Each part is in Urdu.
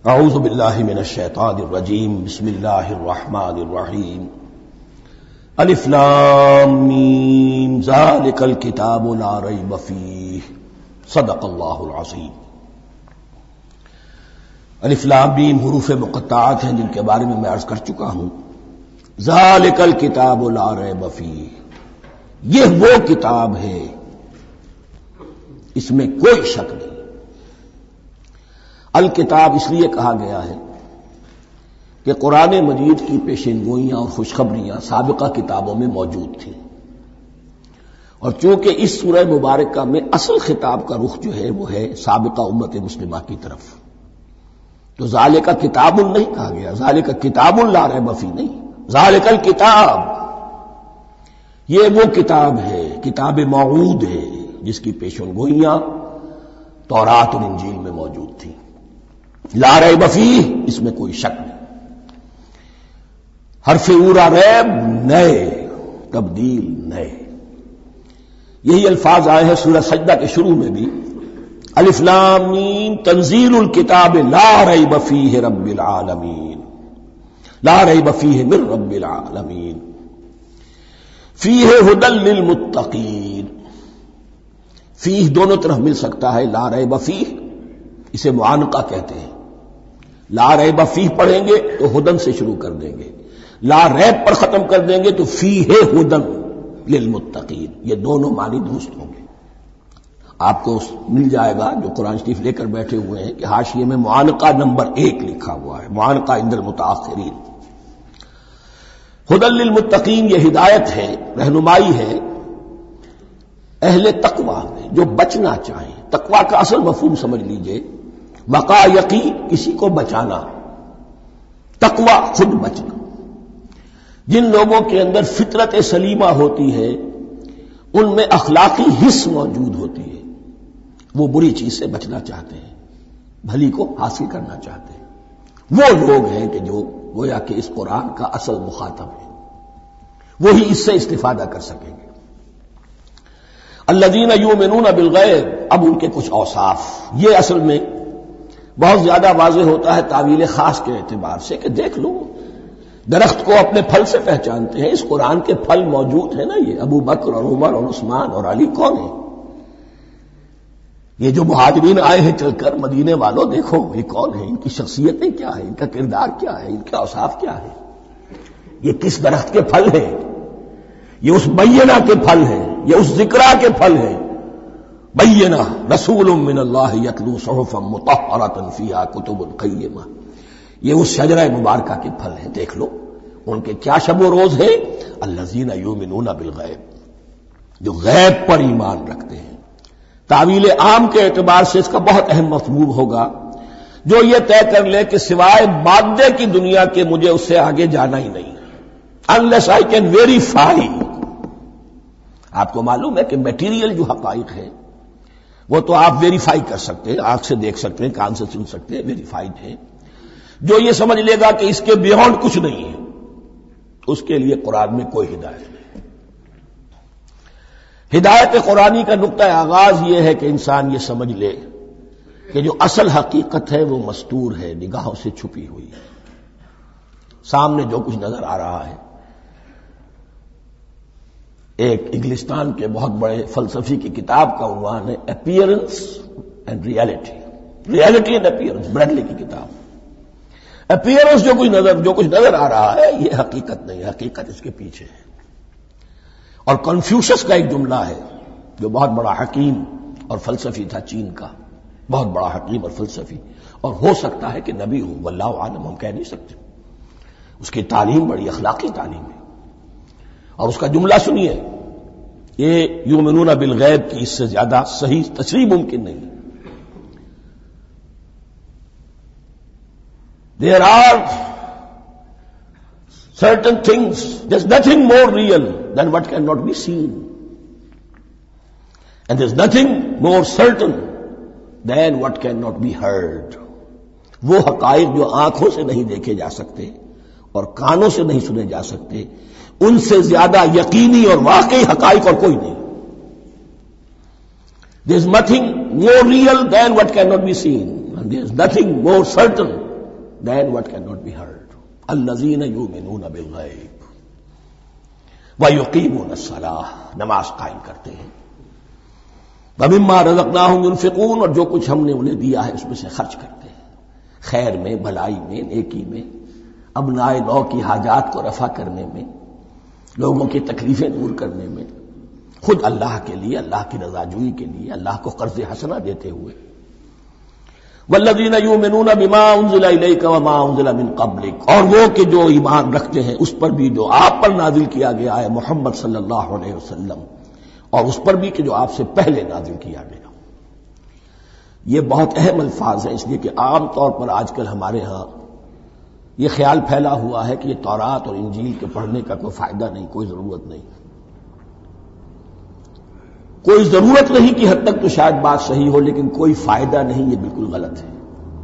اعوذ باللہ من الشیطان الرجیم بسم اللہ الرحمن الرحیم الف لام میم ذالک الکتاب لا ریب فیہ صدق اللہ العظیم۔ الف لام میم حروف مقطعات ہیں جن کے بارے میں عرض کر چکا ہوں۔ ذالک الکتاب لا ریب فیہ، یہ وہ کتاب ہے اس میں کوئی شک نہیں۔ الکتاب اس لیے کہا گیا ہے کہ قرآن مجید کی پیشین گوئیاں اور خوشخبریاں سابقہ کتابوں میں موجود تھیں، اور چونکہ اس سورہ مبارکہ میں اصل خطاب کا رخ جو ہے وہ ہے سابقہ امت مسلمہ کی طرف، تو ذالک کتاب نہیں کہا گیا، ذالک کتاب لا ریب فیہ نہیں، ذالک الکتاب یہ وہ کتاب ہے، کتاب موعود ہے جس کی پیشین گوئیاں تورات اور انجیل میں موجود تھیں۔ لا ریب فیہ، اس میں کوئی شک نہیں۔ حرف اورا ریب نئے، تبدیل نئے، یہی الفاظ آئے ہیں سورہ سجدہ کے شروع میں بھی، الف لام میم تنزیل الکتاب لا ریب فیہ رب العالمین، لا ریب فیہ من رب العالمین، فیہ ھدی للمتقین۔ فیہ دونوں طرف مل سکتا ہے، لا ریب فیہ اسے معانقہ کہتے ہیں، لا ریب فیہ پڑھیں گے تو ہدن سے شروع کر دیں گے، لا ریب پر ختم کر دیں گے تو فیہ ہدن للمتقین، یہ دونوں معنی درست ہوں گے۔ آپ کو مل جائے گا جو قرآن شریف لے کر بیٹھے ہوئے ہیں کہ حاشیے میں معانقہ نمبر 1 لکھا ہوا ہے، معانقہ عند المتاخرین۔ ہدن للمتقین یہ ہدایت ہے، رہنمائی ہے اہل تقوی میں جو بچنا چاہیں۔ تقوی کا اصل مفہوم سمجھ لیجئے، وقا یقی کسی کو بچانا، تقوی خود بچنا۔ جن لوگوں کے اندر فطرت سلیمہ ہوتی ہے ان میں اخلاقی حس موجود ہوتی ہے، وہ بری چیز سے بچنا چاہتے ہیں، بھلی کو حاصل کرنا چاہتے ہیں۔ وہ لوگ ہیں کہ جو گویا کہ اس قرآن کا اصل مخاطب ہے، وہی اس سے استفادہ کر سکیں گے۔ الذین یؤمنون بالغیب، اب ان کے کچھ اوصاف، یہ اصل میں بہت زیادہ واضح ہوتا ہے تعویل خاص کے اعتبار سے کہ دیکھ لو درخت کو اپنے پھل سے پہچانتے ہیں، اس قرآن کے پھل موجود ہیں نا، یہ ابو بکر اور عمر اور عثمان اور علی کون ہیں؟ یہ جو مہاجرین آئے ہیں چل کر، مدینے والوں دیکھو یہ کون ہیں، ان کی شخصیتیں کیا ہیں، ان کا کردار کیا ہے، ان کے اوصاف کیا ہے، یہ کس درخت کے پھل ہیں، یہ اس بینہ کے پھل ہیں، یہ اس ذکرہ کے پھل ہیں۔ بینہ رسول من اللہ یتلو صحفا مطہرۃ فیہا کتب قیمہ، یہ اس شجرہ مبارکہ کے پھل ہیں۔ دیکھ لو ان کے کیا شب و روز ہیں، الذین یؤمنون بالغیب، جو غیب پر ایمان رکھتے ہیں۔ تعویل عام کے اعتبار سے اس کا بہت اہم مفہوم ہوگا جو یہ طے کر لے کہ سوائے مادے کی دنیا کے مجھے اس سے آگے جانا ہی نہیں، unless I can verify۔ آپ کو معلوم ہے کہ میٹیریل جو حقائق ہے وہ تو آپ ویریفائی کر سکتے ہیں، آنکھ سے دیکھ سکتے ہیں، کان سے سن سکتے ہیں، ویریفائڈ ہے۔ جو یہ سمجھ لے گا کہ اس کے بیونڈ کچھ نہیں ہے، اس کے لیے قرآن میں کوئی ہدایت نہیں۔ ہدایت قرآنی کا نقطہ آغاز یہ ہے کہ انسان یہ سمجھ لے کہ جو اصل حقیقت ہے وہ مستور ہے، نگاہوں سے چھپی ہوئی ہے، سامنے جو کچھ نظر آ رہا ہے۔ ایک انگلستان کے بہت بڑے فلسفی کی کتاب کا عنوان ہے appearance and reality, reality and appearance, Bradley کی کتاب۔ اپیئرنس جو کچھ نظر آ رہا ہے یہ حقیقت نہیں، حقیقت اس کے پیچھے ہے۔ اور کنفیوشس کا ایک جملہ ہے جو بہت بڑا حکیم اور فلسفی تھا، چین کا بہت بڑا حکیم اور فلسفی، اور ہو سکتا ہے کہ نبی ہو، واللہ عالم، ہم کہہ نہیں سکتے۔ اس کی تعلیم بڑی اخلاقی تعلیم ہے، اور اس کا جملہ سنیے، یہ یؤمنون بالغیب کی اس سے زیادہ صحیح تشریح ممکن نہیں۔ There are certain things, there's nothing more real than what cannot be seen, and there's nothing more certain than what cannot be heard۔ وہ حقائق جو آنکھوں سے نہیں دیکھے جا سکتے اور کانوں سے نہیں سنے جا سکتے، ان سے زیادہ یقینی اور واقعی حقائق اور کوئی نہیں۔ There is nothing more real than what cannot be seen, and there is nothing more certain than what cannot be heard. الذین یؤمنون بالغیب ویقیمون الصلاۃ، نماز قائم کرتے ہیں، ومما رزقناہم ينفقون، اور جو کچھ ہم نے انہیں دیا ہے اس میں سے خرچ کرتے ہیں، خیر میں، بھلائی میں، نیکی میں، ابنائے نو کی حاجات کو رفع کرنے میں، لوگوں کی تکلیفیں دور کرنے میں، خود اللہ کے لیے، اللہ کی رضا جوئی کے لیے، اللہ کو قرض حسنہ دیتے ہوئے۔ والذین یؤمنون بما انزل الیک وما انزل من قبلک، اور وہ کہ جو ایمان رکھتے ہیں اس پر بھی جو آپ پر نازل کیا گیا ہے محمد صلی اللہ علیہ وسلم، اور اس پر بھی کہ جو آپ سے پہلے نازل کیا گیا۔ یہ بہت اہم الفاظ ہیں، اس لیے کہ عام طور پر آج کل ہمارے ہاں یہ خیال پھیلا ہوا ہے کہ یہ تورات اور انجیل کے پڑھنے کا کوئی فائدہ نہیں، کوئی ضرورت نہیں، کوئی ضرورت نہیں کی حد تک تو شاید بات صحیح ہو، لیکن کوئی فائدہ نہیں، یہ بالکل غلط ہے۔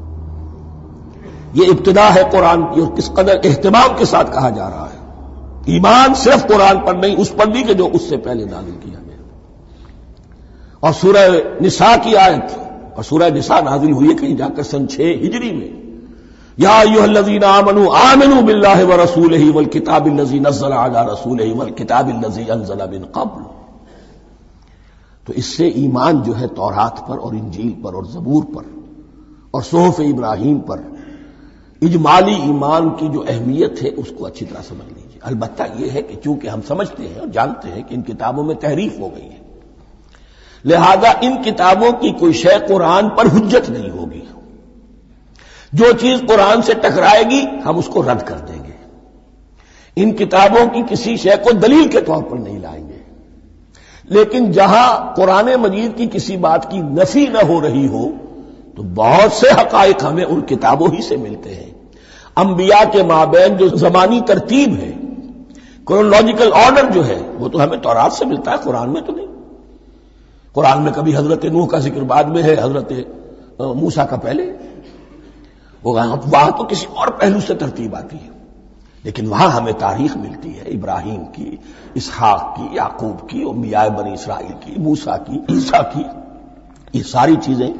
یہ ابتدا ہے قرآن کی، اور کس قدر اہتمام کے ساتھ کہا جا رہا ہے، ایمان صرف قرآن پر نہیں، اس پر بھی کہ جو اس سے پہلے نازل کیا گیا۔ اور سورہ نساء کی آیت، اور سورہ نساء نازل ہوئی ہے کہیں جا کر سن 6 ہجری میں، یا ایھا الذین آمنوا آمنوا باللہ ورسولہ والکتاب الذی نزل علی رسولہ والکتاب الذی انزل من قبل۔ تو اس سے ایمان جو ہے تورات پر اور انجیل پر اور زبور پر اور صحف ابراہیم پر، اجمالی ایمان کی جو اہمیت ہے اس کو اچھی طرح سمجھ لیجیے۔ البتہ یہ ہے کہ چونکہ ہم سمجھتے ہیں اور جانتے ہیں کہ ان کتابوں میں تحریف ہو گئی ہے، لہذا ان کتابوں کی کوئی شے قرآن پر حجت نہیں ہوگی، جو چیز قرآن سے ٹکرائے گی ہم اس کو رد کر دیں گے، ان کتابوں کی کسی شے کو دلیل کے طور پر نہیں لائیں گے۔ لیکن جہاں قرآن مجید کی کسی بات کی نفی نہ ہو رہی ہو تو بہت سے حقائق ہمیں ان کتابوں ہی سے ملتے ہیں۔ انبیاء کے مابین جو زمانی ترتیب ہے، کرونالوجیکل آرڈر جو ہے، وہ تو ہمیں تورات سے ملتا ہے، قرآن میں تو نہیں۔ قرآن میں کبھی حضرت نوح کا ذکر بعد میں ہے، حضرت موسیٰ کا پہلے، وہاں تو کسی اور پہلو سے ترتیب آتی ہے، لیکن وہاں ہمیں تاریخ ملتی ہے ابراہیم کی، اسحاق کی، یعقوب کی، انبیاء بنی اسرائیل کی، موسیٰ کی، عیسیٰ کی، یہ ساری چیزیں۔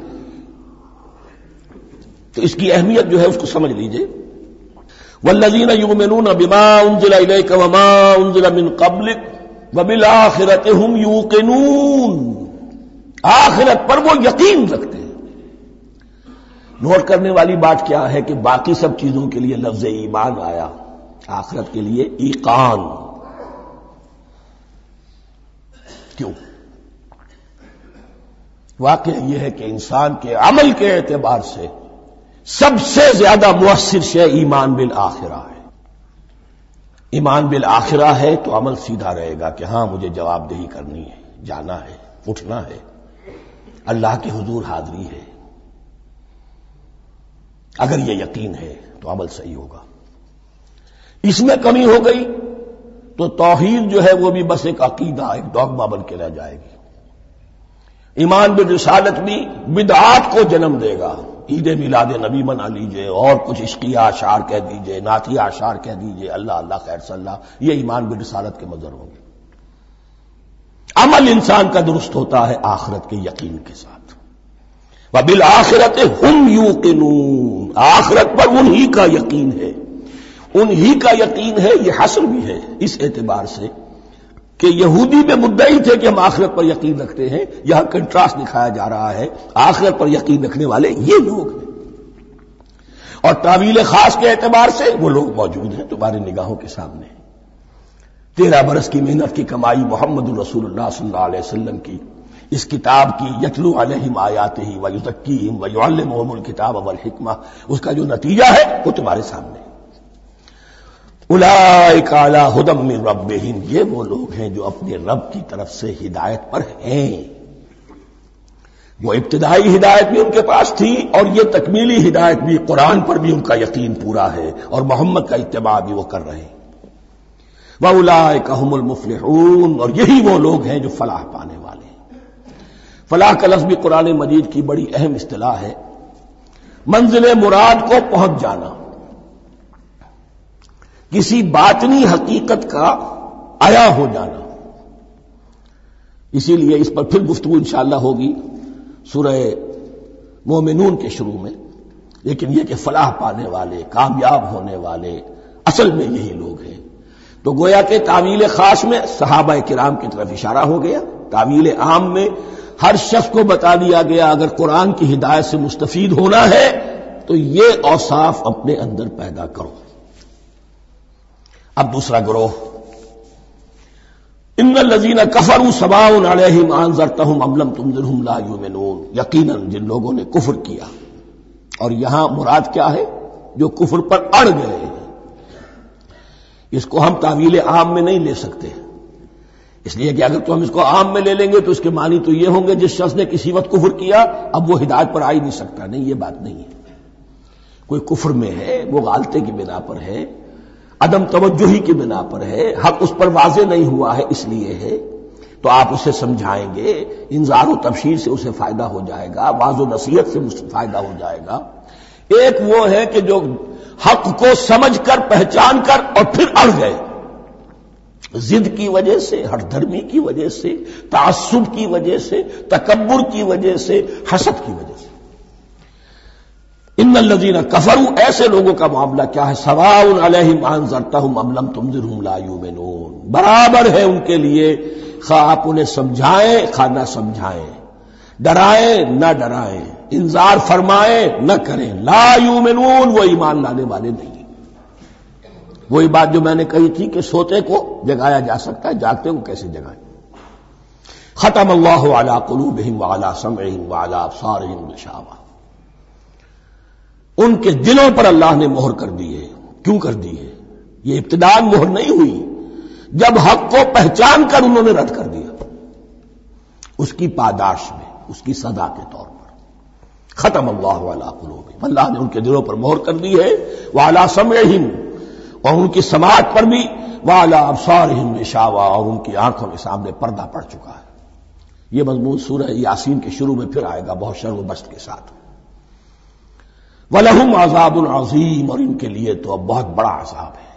تو اس کی اہمیت جو ہے اس کو سمجھ لیجئے۔ والذین یؤمنون بما انزل الیک وما انزل من قبلک وبالآخرۃ هم یوقنون، آخرت پر وہ یقین رکھتے ہیں۔ نوٹ کرنے والی بات کیا ہے کہ باقی سب چیزوں کے لیے لفظ ایمان آیا، آخرت کے لیے ایقان کیوں؟ واقعہ یہ ہے کہ انسان کے عمل کے اعتبار سے سب سے زیادہ مؤثر شے ایمان بالآخرہ ہے۔ ایمان بالآخرہ ہے تو عمل سیدھا رہے گا کہ ہاں مجھے جواب دہی کرنی ہے، جانا ہے، اٹھنا ہے، اللہ کے حضور حاضری ہے۔ اگر یہ یقین ہے تو عمل صحیح ہوگا۔ اس میں کمی ہو گئی تو توحید جو ہے وہ بھی بس ایک عقیدہ، ایک ڈوگما بن کے رہ جائے گی۔ ایمان بالرسالت بھی بدعات کو جنم دے گا، عید میلاد نبی منا لیجئے اور کچھ عشقیہ اشعار کہہ دیجئے، نعتیہ اشعار کہہ دیجئے، اللہ اللہ خیر صلی اللہ، یہ ایمان بالرسالت کے مظہر ہوں گے۔ عمل انسان کا درست ہوتا ہے آخرت کے یقین کے ساتھ۔ وبالآخرۃ ہم یوقنون، آخرت پر انہی کا یقین ہے، انہی کا یقین ہے۔ یہ حصر بھی ہے اس اعتبار سے کہ یہودی میں مدعی تھے کہ ہم آخرت پر یقین رکھتے ہیں، یہاں کنٹراسٹ دکھایا جا رہا ہے، آخرت پر یقین رکھنے والے یہ لوگ ہیں، اور تعویل خاص کے اعتبار سے وہ لوگ موجود ہیں تمہاری نگاہوں کے سامنے۔ 13 برس کی محنت کی کمائی محمد الرسول اللہ صلی اللہ علیہ وسلم کی اس کتاب کی، یتلو علیہم آیاتہ ویزکیہم ویعلمہم الکتاب والحکمہ، اس کا جو نتیجہ ہے وہ تمہارے سامنے۔ اولئک علی ھدی من ربہم، یہ وہ لوگ ہیں جو اپنے رب کی طرف سے ہدایت پر ہیں۔ وہ ابتدائی ہدایت بھی ان کے پاس تھی اور یہ تکمیلی ہدایت بھی، قرآن پر بھی ان کا یقین پورا ہے اور محمد کا اتباع بھی وہ کر رہے ہیں۔ وَأُولَٰئِكَ هُمُ الْمُفْلِحُونَ، اور یہی وہ لوگ ہیں جو فلاح پانے والے ہیں۔ فلاح کا لفظ بھی قرآن مجید کی بڑی اہم اصطلاح ہے، منزل مراد کو پہنچ جانا، کسی باطنی حقیقت کا عیا ہو جانا۔ اسی لیے اس پر پھر گفتگو انشاءاللہ ہوگی سورہ مومنون کے شروع میں، لیکن یہ کہ فلاح پانے والے، کامیاب ہونے والے اصل میں یہی لوگ ہیں۔ تو گویا کہ تعویل خاص میں صحابہ کرام کی طرف اشارہ ہو گیا، تعویل عام میں ہر شخص کو بتا دیا گیا اگر قرآن کی ہدایت سے مستفید ہونا ہے تو یہ اوصاف اپنے اندر پیدا کرو۔ اب دوسرا گروہ، ان الذین کفروا سواء علیہم انذرتہم ام لم تنذرہم لا یؤمنون، یقیناً جن لوگوں نے کفر کیا، اور یہاں مراد کیا ہے؟ جو کفر پر اڑ گئے ہیں۔ اس کو ہم تعویل عام میں نہیں لے سکتے، اس لیے کہ اگر تو ہم اس کو عام میں لے لیں گے تو اس کے معنی تو یہ ہوں گے جس شخص نے کسی وقت کفر کیا اب وہ ہدایت پر آ ہی نہیں سکتا۔ نہیں، یہ بات نہیں ہے۔ کوئی کفر میں ہے، وہ غالطے کی بنا پر ہے، عدم توجہی کی بنا پر ہے، حق اس پر واضح نہیں ہوا ہے اس لیے ہے، تو آپ اسے سمجھائیں گے، انذار و تبشیر سے اسے فائدہ ہو جائے گا، واضح و نصیحت سے فائدہ ہو جائے گا۔ ایک وہ ہے کہ جو حق کو سمجھ کر، پہچان کر اور پھر اڑ گئے، ضد کی وجہ سے، ہٹ دھرمی کی وجہ سے، تعصب کی وجہ سے، تکبر کی وجہ سے، حسد کی وجہ سے۔ ان الذین کفروا، ایسے لوگوں کا معاملہ کیا ہے؟ سواء علیہم انذرتہم ام لم تنذرہم لا یؤمنون، برابر ہے ان کے لیے خواہ آپ انہیں سمجھائیں خواہ نہ سمجھائیں، ڈرائیں نہ ڈرائیں، انذار فرمائیں نہ کریں، لا یؤمنون، وہ ایمان لانے والے نہیں۔ وہی بات جو میں نے کہی تھی کہ سوتے کو جگایا جا سکتا ہے، جاگتے کو کیسے جگائیں؟ ختم اللہ علی قلوبہم وعلی سمعہم وعلی ابصارہم غشاوہ، ان کے دلوں پر اللہ نے مہر کر دی ہے۔ کیوں کر دی ہے؟ یہ ابتداءً مہر نہیں ہوئی، جب حق کو پہچان کر انہوں نے رد کر دیا، اس کی پاداش میں، اس کی سزا کے طور پر۔ ختم اللہ علی قلوبہم، اللہ نے ان کے دلوں پر مہر کر دی ہے، وعلی سمعہم، اور ان کی سماعت پر بھی، وعلی ابصارہم غشاوہ، اور ان کی آنکھوں کے سامنے پردہ پڑ چکا ہے۔ یہ مضمون سورہ یاسین کے شروع میں پھر آئے گا بہت شر و بست کے ساتھ۔ وَلَهُمْ عَذَابٌ عَظِيمٌ، اور ان کے لیے تو اب بہت بڑا عذاب ہے۔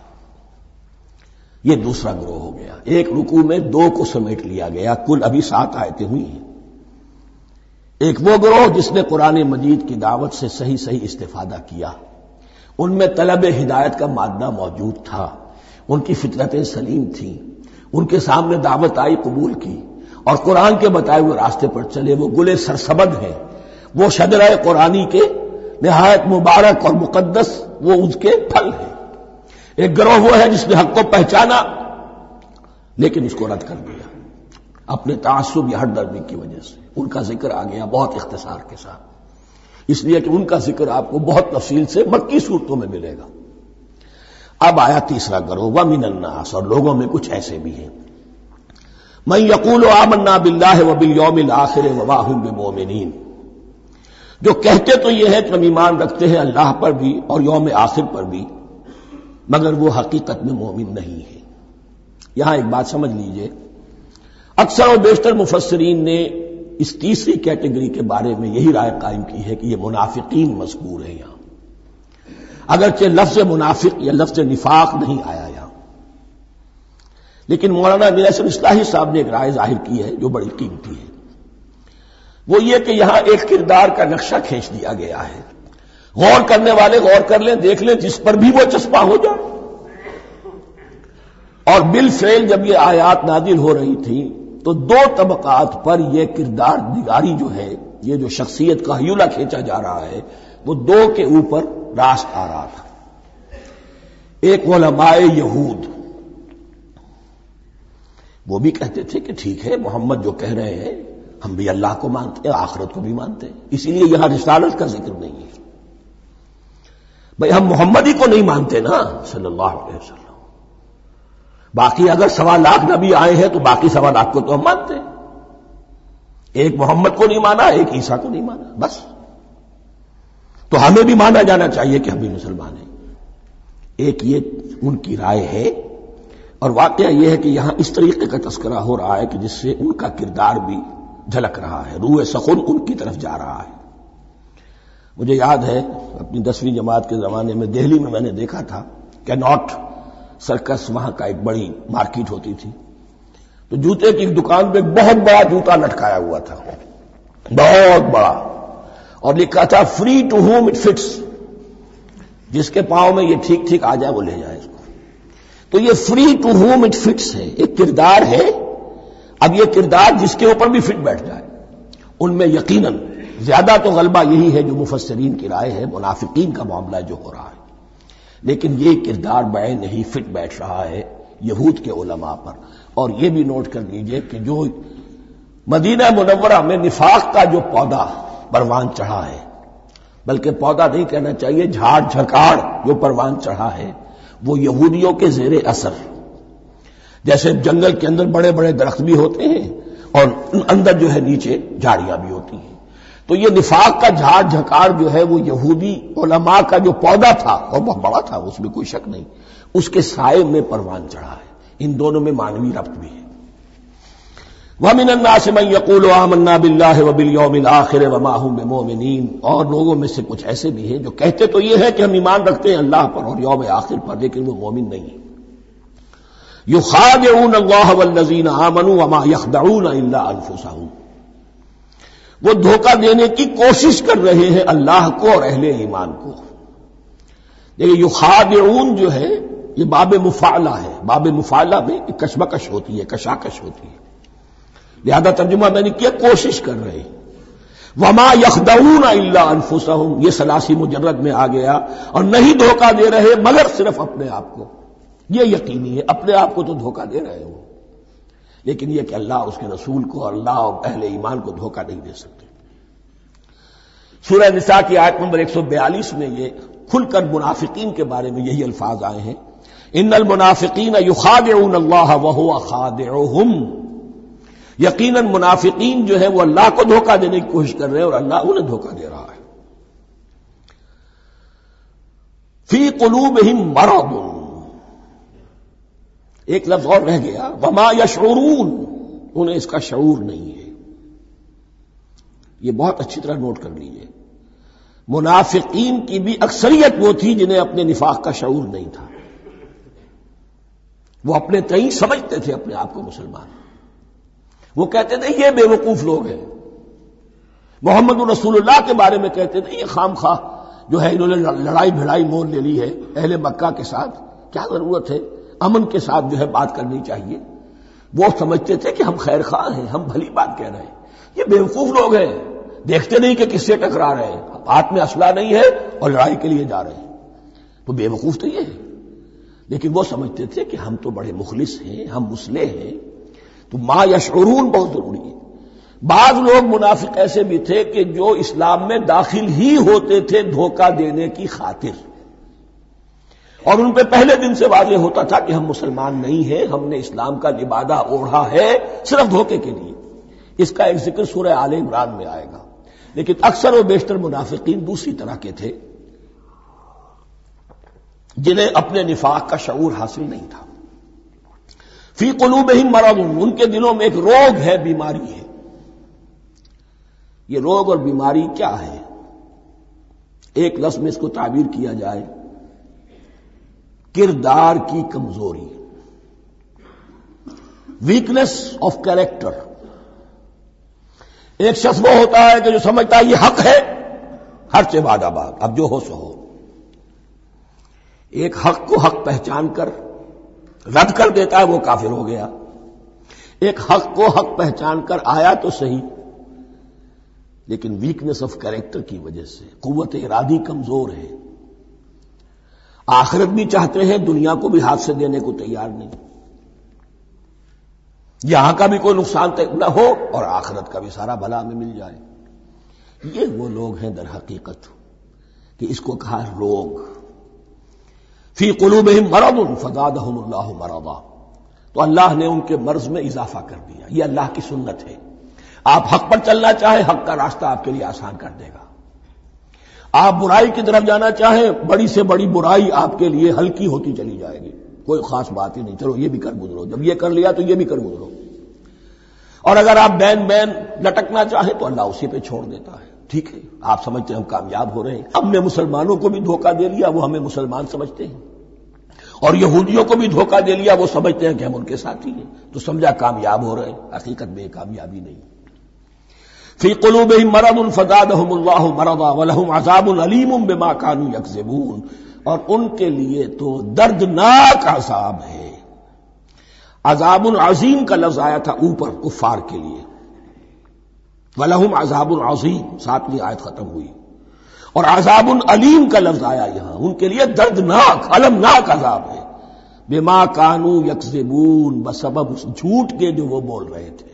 یہ دوسرا گروہ ہو گیا، ایک رکوع میں دو کو سمیٹ لیا گیا، کل ابھی 7 آیتیں ہوئی ہیں۔ ایک وہ گروہ جس نے قرآن مجید کی دعوت سے صحیح صحیح استفادہ کیا، ان میں طلب ہدایت کا مادہ موجود تھا، ان کی فطرتیں سلیم تھیں، ان کے سامنے دعوت آئی، قبول کی، اور قرآن کے بتائے ہوئے راستے پر چلے۔ وہ گلے سرسبد ہیں، وہ شجرہ قرآنی کے نہایت مبارک اور مقدس، وہ اس کے پھل ہیں۔ ایک گروہ وہ ہے جس نے حق کو پہچانا لیکن اس کو رد کر دیا اپنے تعصب یا ہٹ درمی کی وجہ سے۔ ان کا ذکر آ گیا بہت اختصار کے ساتھ، اس لیے کہ ان کا ذکر آپ کو بہت تفصیل سے مکی صورتوں میں ملے گا۔ اب آیا تیسرا گروہ، وَمِنَ النَّاسِ، اور لوگوں میں کچھ ایسے بھی ہیں، مَن يَقُولُ آمَنَّا بِاللَّهِ وَبِالْيَوْمِ الْآخِرِ وَمَا هُم بِمُؤْمِنِينَ، جو کہتے تو یہ ہے کہ ہم ایمان رکھتے ہیں اللہ پر بھی اور یوم آخر پر بھی، مگر وہ حقیقت میں مومن نہیں ہے۔ یہاں ایک بات سمجھ لیجئے، اکثر اور بیشتر مفسرین نے اس تیسری کیٹیگری کے بارے میں یہی رائے قائم کی ہے کہ یہ منافقین مذکور ہیں یہاں، اگرچہ لفظ منافق یا لفظ نفاق نہیں آیا یہاں، لیکن مولانا امیر احسن اصلاحی صاحب نے ایک رائے ظاہر کی ہے جو بڑی قیمتی ہے۔ وہ یہ کہ یہاں ایک کردار کا نقشہ کھینچ دیا گیا ہے، غور کرنے والے غور کر لیں، دیکھ لیں، جس پر بھی وہ چسپاں ہو جائے۔ اور بالفعل جب یہ آیات نازل ہو رہی تھی تو دو طبقات پر یہ کردار نگاری جو ہے، یہ جو شخصیت کا ہیولہ کھینچا جا رہا ہے، وہ دو کے اوپر راست آ رہا تھا۔ ایک علماء یہود، وہ بھی کہتے تھے کہ ٹھیک ہے محمد جو کہہ رہے ہیں ہم بھی اللہ کو مانتے ہیں، آخرت کو بھی مانتے ہیں، اسی لیے یہاں رسالت کا ذکر نہیں ہے۔ بھئی ہم محمد ہی کو نہیں مانتے نا صلی اللہ علیہ وسلم، باقی اگر 1.25 لاکھ نبی آئے ہیں تو باقی 1.25 لاکھ کو تو ہم مانتے ہیں، ایک محمد کو نہیں مانا، ایک عیسیٰ کو نہیں مانا، بس تو ہمیں بھی مانا جانا چاہیے کہ ہم بھی مسلمان ہیں۔ ایک یہ ان کی رائے ہے، اور واقعہ یہ ہے کہ یہاں اس طریقے کا تذکرہ ہو رہا ہے کہ جس سے ان کا کردار بھی جھلک رہا ہے، روح سخن ان کی طرف جا رہا ہے۔ مجھے یاد ہے اپنی 10ویں جماعت کے زمانے میں دہلی میں نے دیکھا تھا کہ ناٹ سرکس، وہاں کا ایک بڑی مارکیٹ ہوتی تھی، تو جوتے کی ایک دکان پہ ایک بہت بڑا جوتا لٹکایا ہوا تھا، بہت بڑا، اور لکھا تھا free to whom it fits, جس کے پاؤں میں یہ ٹھیک ٹھیک آ جائے وہ لے جائے اس کو. تو یہ free to whom it fits ہے، ایک کردار ہے. اب یہ کردار جس کے اوپر بھی فٹ بیٹھ جائے، ان میں یقیناً زیادہ تو غلبہ یہی ہے جو مفسرین کی رائے ہے، منافقین کا معاملہ جو ہو رہا ہے. لیکن یہ کردار بعین نہیں فٹ بیٹھ رہا ہے یہود کے علماء پر. اور یہ بھی نوٹ کر لیجئے کہ جو مدینہ منورہ میں نفاق کا جو پودا پروان چڑھا ہے، بلکہ پودا نہیں کہنا چاہیے، جھاڑ جھکاڑ جو پروان چڑھا ہے، وہ یہودیوں کے زیر اثر. جیسے جنگل کے اندر بڑے بڑے درخت بھی ہوتے ہیں اور اندر جو ہے نیچے جھاڑیاں بھی ہوتی ہیں. تو یہ نفاق کا جھاڑ جھکاڑ جو ہے وہ یہودی علماء کا جو پودا تھا اور بہت بڑا تھا، اس میں کوئی شک نہیں، اس کے سائے میں پروان چڑھا ہے. ان دونوں میں معنوی ربط بھی ہے. وَمِنَ النَّاسِ مَن يَقُولُ آمَنَّا بِاللَّهِ وَبِالْيَوْمِ الْآخِرِ وَمَا هُم بِمُؤْمِنِينَ. اور لوگوں میں سے کچھ ایسے بھی ہیں جو کہتے تو یہ ہے کہ ہم ایمان رکھتے ہیں اللہ پر اور یوم آخر پر، لیکن وہ مومن نہیں ہیں. يُخَادِعُونَ اللَّهَ وَالَّذِينَ آمَنُوا وَمَا يَخْدَعُونَ إِلَّا أَنفُسَهُمْ. وہ دھوکہ دینے کی کوشش کر رہے ہیں اللہ کو اور اہل ایمان کو. دیکھیے یخادعون جو ہے یہ باب مفعلہ ہے. باب مفعلہ میں کشمکش ہوتی ہے، کشاکش ہوتی ہے، لہذا ترجمہ میں نے کیا کوشش کر رہے ہیں. وما یخدعون الا انفسهم، یہ ثلاثی مجرد میں آ گیا. اور نہیں دھوکہ دے رہے مگر صرف اپنے آپ کو. یہ یقینی ہے اپنے آپ کو تو دھوکہ دے رہے ہو، لیکن یہ کہ اللہ اور اس کے رسول کو اور اللہ اور اہل ایمان کو دھوکہ نہیں دے سکتے. سورہ نساء کی آیت نمبر 142 میں یہ کھل کر منافقین کے بارے میں یہی الفاظ آئے ہیں. ان المنافقین یخادعون اللہ وہو خادعہم. یقیناً منافقین جو ہے وہ اللہ کو دھوکہ دینے کی کوشش کر رہے ہیں اور اللہ انہیں دھوکہ دے رہا ہے. فی قلوبہم مرض، ایک لفظ اور رہ گیا، وما یشعرون، انہیں اس کا شعور نہیں ہے. یہ بہت اچھی طرح نوٹ کر لیجیے. منافقین کی بھی اکثریت وہ تھی جنہیں اپنے نفاق کا شعور نہیں تھا. وہ اپنے تئیں سمجھتے تھے اپنے آپ کو مسلمان. وہ کہتے تھے یہ بے وقوف لوگ ہیں. محمد رسول اللہ کے بارے میں کہتے تھے یہ خام خواہ جو ہے انہوں نے لڑائی بھڑائی مول لے لی ہے اہل مکہ کے ساتھ، کیا ضرورت ہے، امن کے ساتھ جو ہے بات کرنی چاہیے. وہ سمجھتے تھے کہ ہم خیر خواہ ہیں، ہم بھلی بات کہہ رہے ہیں. یہ بے وقوف لوگ ہیں، دیکھتے نہیں کہ کس سے ٹکرا رہے ہیں، ہاتھ میں اسلحہ نہیں ہے اور لڑائی کے لیے جا رہے ہیں. تو بے وقوف تو یہ ہے. لیکن وہ سمجھتے تھے کہ ہم تو بڑے مخلص ہیں، ہم مصلح ہیں. تو ما یشعرون بہت ضروری ہے. بعض لوگ منافق ایسے بھی تھے کہ جو اسلام میں داخل ہی ہوتے تھے دھوکہ دینے کی خاطر، اور ان پہ پہلے دن سے واضح ہوتا تھا کہ ہم مسلمان نہیں ہیں، ہم نے اسلام کا لبادہ اوڑھا ہے صرف دھوکے کے لیے. اس کا ایک ذکر سورہ آل عمران میں آئے گا. لیکن اکثر و بیشتر منافقین دوسری طرح کے تھے جنہیں اپنے نفاق کا شعور حاصل نہیں تھا. فی قلوبہم مرض، ان کے دلوں میں ایک روگ ہے، بیماری ہے. یہ روگ اور بیماری کیا ہے؟ ایک لفظ میں اس کو تعبیر کیا جائے، کردار کی کمزوری، ویکنیس آف کیریکٹر. ایک شخص وہ ہوتا ہے کہ جو سمجھتا ہے یہ حق ہے، ہر سے بعد آباد، اب جو ہو سو ہو. ایک حق کو حق پہچان کر رد کر دیتا ہے، وہ کافر ہو گیا. ایک حق کو حق پہچان کر آیا تو صحیح، لیکن ویکنیس آف کیریکٹر کی وجہ سے قوت ارادی کمزور ہے. آخرت بھی چاہتے ہیں، دنیا کو بھی ہاتھ سے دینے کو تیار نہیں. یہاں کا بھی کوئی نقصان نہ ہو اور آخرت کا بھی سارا بھلا ہمیں مل جائے. یہ وہ لوگ ہیں در حقیقت کہ اس کو کہا روگ. فی قلوبہم مرض فزادہم اللہ مرضا. تو اللہ نے ان کے مرض میں اضافہ کر دیا. یہ اللہ کی سنت ہے. آپ حق پر چلنا چاہیں، حق کا راستہ آپ کے لیے آسان کر دے گا. آپ برائی کی طرف جانا چاہیں، بڑی سے بڑی برائی آپ کے لیے ہلکی ہوتی چلی جائے گی. کوئی خاص بات ہی نہیں، چلو یہ بھی کر گزرو، جب یہ کر لیا تو یہ بھی کر گزرو. اور اگر آپ بین بین لٹکنا چاہیں تو اللہ اسی پہ چھوڑ دیتا ہے. ٹھیک ہے، آپ سمجھتے ہیں ہم کامیاب ہو رہے ہیں، ہم نے مسلمانوں کو بھی دھوکہ دے لیا، وہ ہمیں مسلمان سمجھتے ہیں، اور یہودیوں کو بھی دھوکہ دے لیا، وہ سمجھتے ہیں کہ ہم ان کے ساتھی ہیں، تو سمجھا کامیاب ہو رہے ہیں. حقیقت میں کامیابی نہیں. فی قلوبہم مرض فزادہم اللہ مرضا ولہم عذاب علیم بما کانوا یکذبون، اور ان کے لیے تو دردناک عذاب ہے۔ عذاب عظیم کا لفظ آیا تھا اوپر کفار کے لیے، وَلَهُمْ عَذَابٌ عَظِيمٌ، 7ویں آیت ختم ہوئی، اور عذاب علیم کا لفظ آیا یہاں، ان کے لیے دردناک المناک عذاب ہے، بما کانوا یکذبون، بسبب اس جھوٹ کے جو وہ بول رہے تھے۔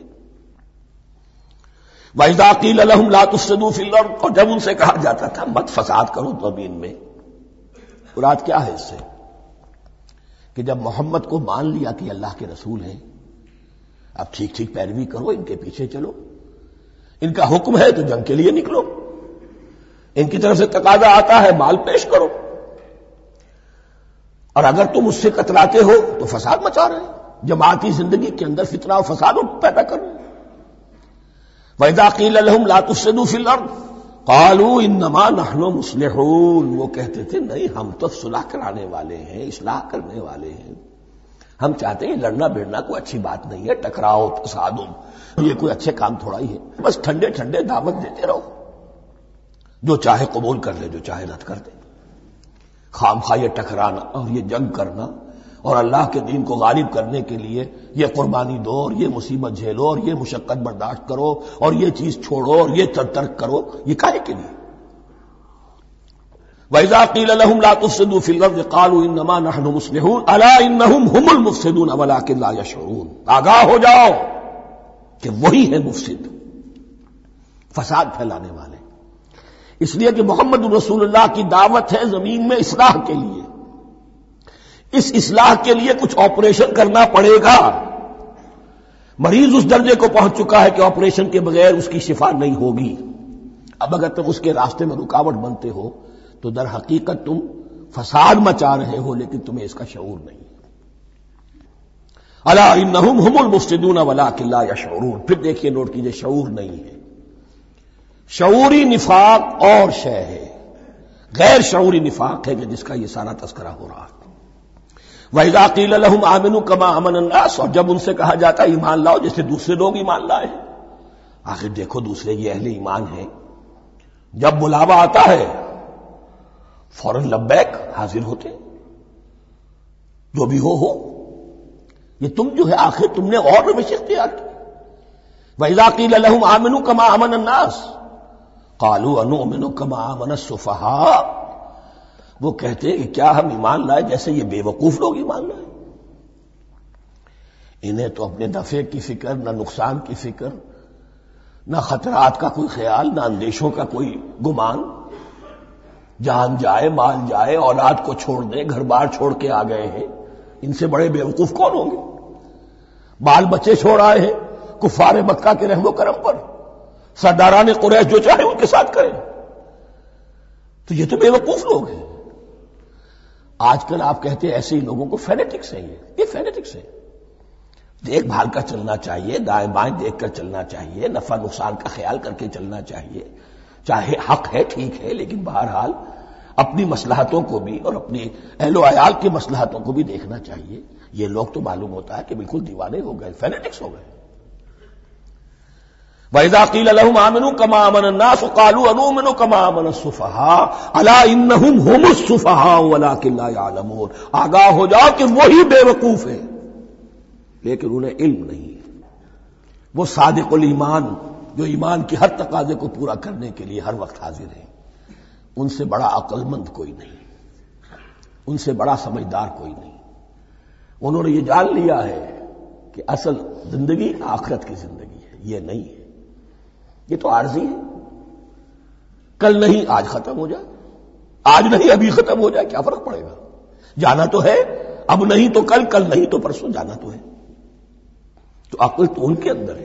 وَإِذَا قِيلَ لَهُمْ لَا تُفْسِدُوا فِي الْأَرْضِ، اور جب ان سے کہا جاتا تھا مت فساد کرو زمین میں، مراد کیا ہے اس سے؟ کہ جب محمد کو مان لیا کہ اللہ کے رسول ہیں، اب ٹھیک ٹھیک پیروی کرو، ان کے پیچھے چلو، ان کا حکم ہے تو جنگ کے لیے نکلو، ان کی طرف سے تقاضا آتا ہے مال پیش کرو، اور اگر تم اس سے کتراتے ہو تو فساد مچا رہے ہیں، جماعتی زندگی کے اندر فتنہ و فساد پیدا کر رہے ہیں۔ وَإِذَا قِيلَ لَهُمْ لَا تُفْسِدُوا فِي الْأَرْضِ قَالُوا إِنَّمَا نَحْنُ مُصْلِحُونَ، وہ کہتے تھے نہیں ہم تو صلح کرانے والے ہیں، اصلاح کرنے والے ہیں، ہم چاہتے ہیں لڑنا بھیڑنا کوئی اچھی بات نہیں ہے، ٹکراؤ تصادم یہ کوئی اچھے کام تھوڑا ہی ہے، بس ٹھنڈے ٹھنڈے دعوت دیتے رہو، جو چاہے قبول کر لے جو چاہے رد کر دے، خام خواہ یہ ٹکرانا اور یہ جنگ کرنا اور اللہ کے دین کو غالب کرنے کے لیے یہ قربانی دو اور یہ مصیبت جھیلو اور یہ مشقت برداشت کرو اور یہ چیز چھوڑو اور یہ ترک کرو، یہ کاہے کے لیے؟ وَإِذَا قِيلَ لَهُمْ لَا تُفْسِدُوا فِي الْأَرْضِ قَالُوا إِنَّمَا نَحْنُ مُصْلِحُونَ أَلَا إِنَّهُمْ هُمُ الْمُفْسِدُونَ وَلَٰكِن لَّا يَشْعُرُونَ، آگاہ ہو جاؤ کہ وہی ہے مفسد، فساد پھیلانے والے۔ اس لیے کہ محمد رسول اللہ کی دعوت ہے زمین میں اصلاح کے لیے، اس اصلاح کے لیے کچھ آپریشن کرنا پڑے گا۔ مریض اس درجے کو پہنچ چکا ہے کہ آپریشن کے بغیر اس کی شفا نہیں ہوگی، اب اگر تم اس کے راستے میں رکاوٹ بنتے ہو تو در حقیقت تم فساد مچا رہے ہو، لیکن تمہیں اس کا شعور نہیں۔ الا انہم ہم المفسدون ولکن لا یشعرون، پھر دیکھیے نوٹ کیجئے شعور نہیں ہے۔ شعوری نفاق اور شے ہے، غیر شعوری نفاق ہے کہ جس کا یہ سارا تذکرہ ہو رہا ہے۔ وَإِذَا قِيلَ لَهُمْ آمِنُوا كَمَا آمَنَ النَّاسُ، اور جب ان سے کہا جاتا ہے ایمان لاؤ جیسے دوسرے لوگ ایمان لائے ہیں، آخر دیکھو دوسرے یہ اہل ایمان ہیں، جب بلاوا آتا ہے فوراً لبیک حاضر ہوتے، جو بھی ہو یہ تم جو ہے آخر تم نے اور روش اختیار کی۔ وَإِذَا قِيلَ لَهُمْ آمِنُوا كَمَا آمَنَ النَّاسُ قَالُوا أَنُؤْمِنُ كَمَا آمَنَ السُّفَهَاءُ، وہ کہتے ہیں کہ کیا ہم ایمان لائے جیسے یہ بے وقوف لوگ ایمان لائے، انہیں تو اپنے نفع کی فکر، نہ نقصان کی فکر، نہ خطرات کا کوئی خیال، نہ اندیشوں کا کوئی گمان، جان جائے مال جائے، اولاد کو چھوڑ دیں، گھر بار چھوڑ کے آ گئے ہیں، ان سے بڑے بے وقوف کون ہوں گے؟ بال بچے چھوڑ آئے ہیں کفار مکہ کے رحم و کرم پر، سرداران قریش جو چاہے ان کے ساتھ کریں، تو یہ تو بے وقوف لوگ ہیں۔ آج کل آپ کہتے ہیں ایسے ہی لوگوں کو فینیٹکس ہیں، یہ فینیٹکس ہیں، دیکھ بھال کر چلنا چاہیے، دائیں بائیں دیکھ کر چلنا چاہیے، نفع نقصان کا خیال کر کے چلنا چاہیے، چاہے حق ہے ٹھیک ہے، لیکن بہرحال اپنی مصلحتوں کو بھی اور اپنی اہل و عیال کی مصلحتوں کو بھی دیکھنا چاہیے۔ یہ لوگ تو معلوم ہوتا ہے کہ بالکل دیوانے ہو گئے، فینیٹکس ہو گئے۔ وَإِذَا قِيلَ لَهُمْ آمِنُوا كَمَا آمَنَ النَّاسُ قَالُوا أَنُؤْمِنُ كَمَا آمَنَ السُّفَهَاءُ أَلَا إِنَّهُمْ هُمُ السُّفَهَاءُ وَلَٰكِن لَّا يَعْلَمُونَ، آگاہ ہو جاؤ کہ وہی بے وقوف ہے لیکن انہیں علم نہیں ہے۔ وہ صادق الایمان جو ایمان کی ہر تقاضے کو پورا کرنے کے لیے ہر وقت حاضر ہیں، ان سے بڑا عقل مند کوئی نہیں، ان سے بڑا سمجھدار کوئی نہیں۔ انہوں نے یہ جان لیا ہے کہ اصل زندگی آخرت کی زندگی ہے، یہ نہیں ہے، یہ تو عارضی ہے، کل نہیں آج ختم ہو جائے، آج نہیں ابھی ختم ہو جائے، کیا فرق پڑے گا؟ جانا تو ہے، اب نہیں تو کل، کل نہیں تو پرسوں، جانا تو ہے۔ تو عقل تو ان کے اندر ہے۔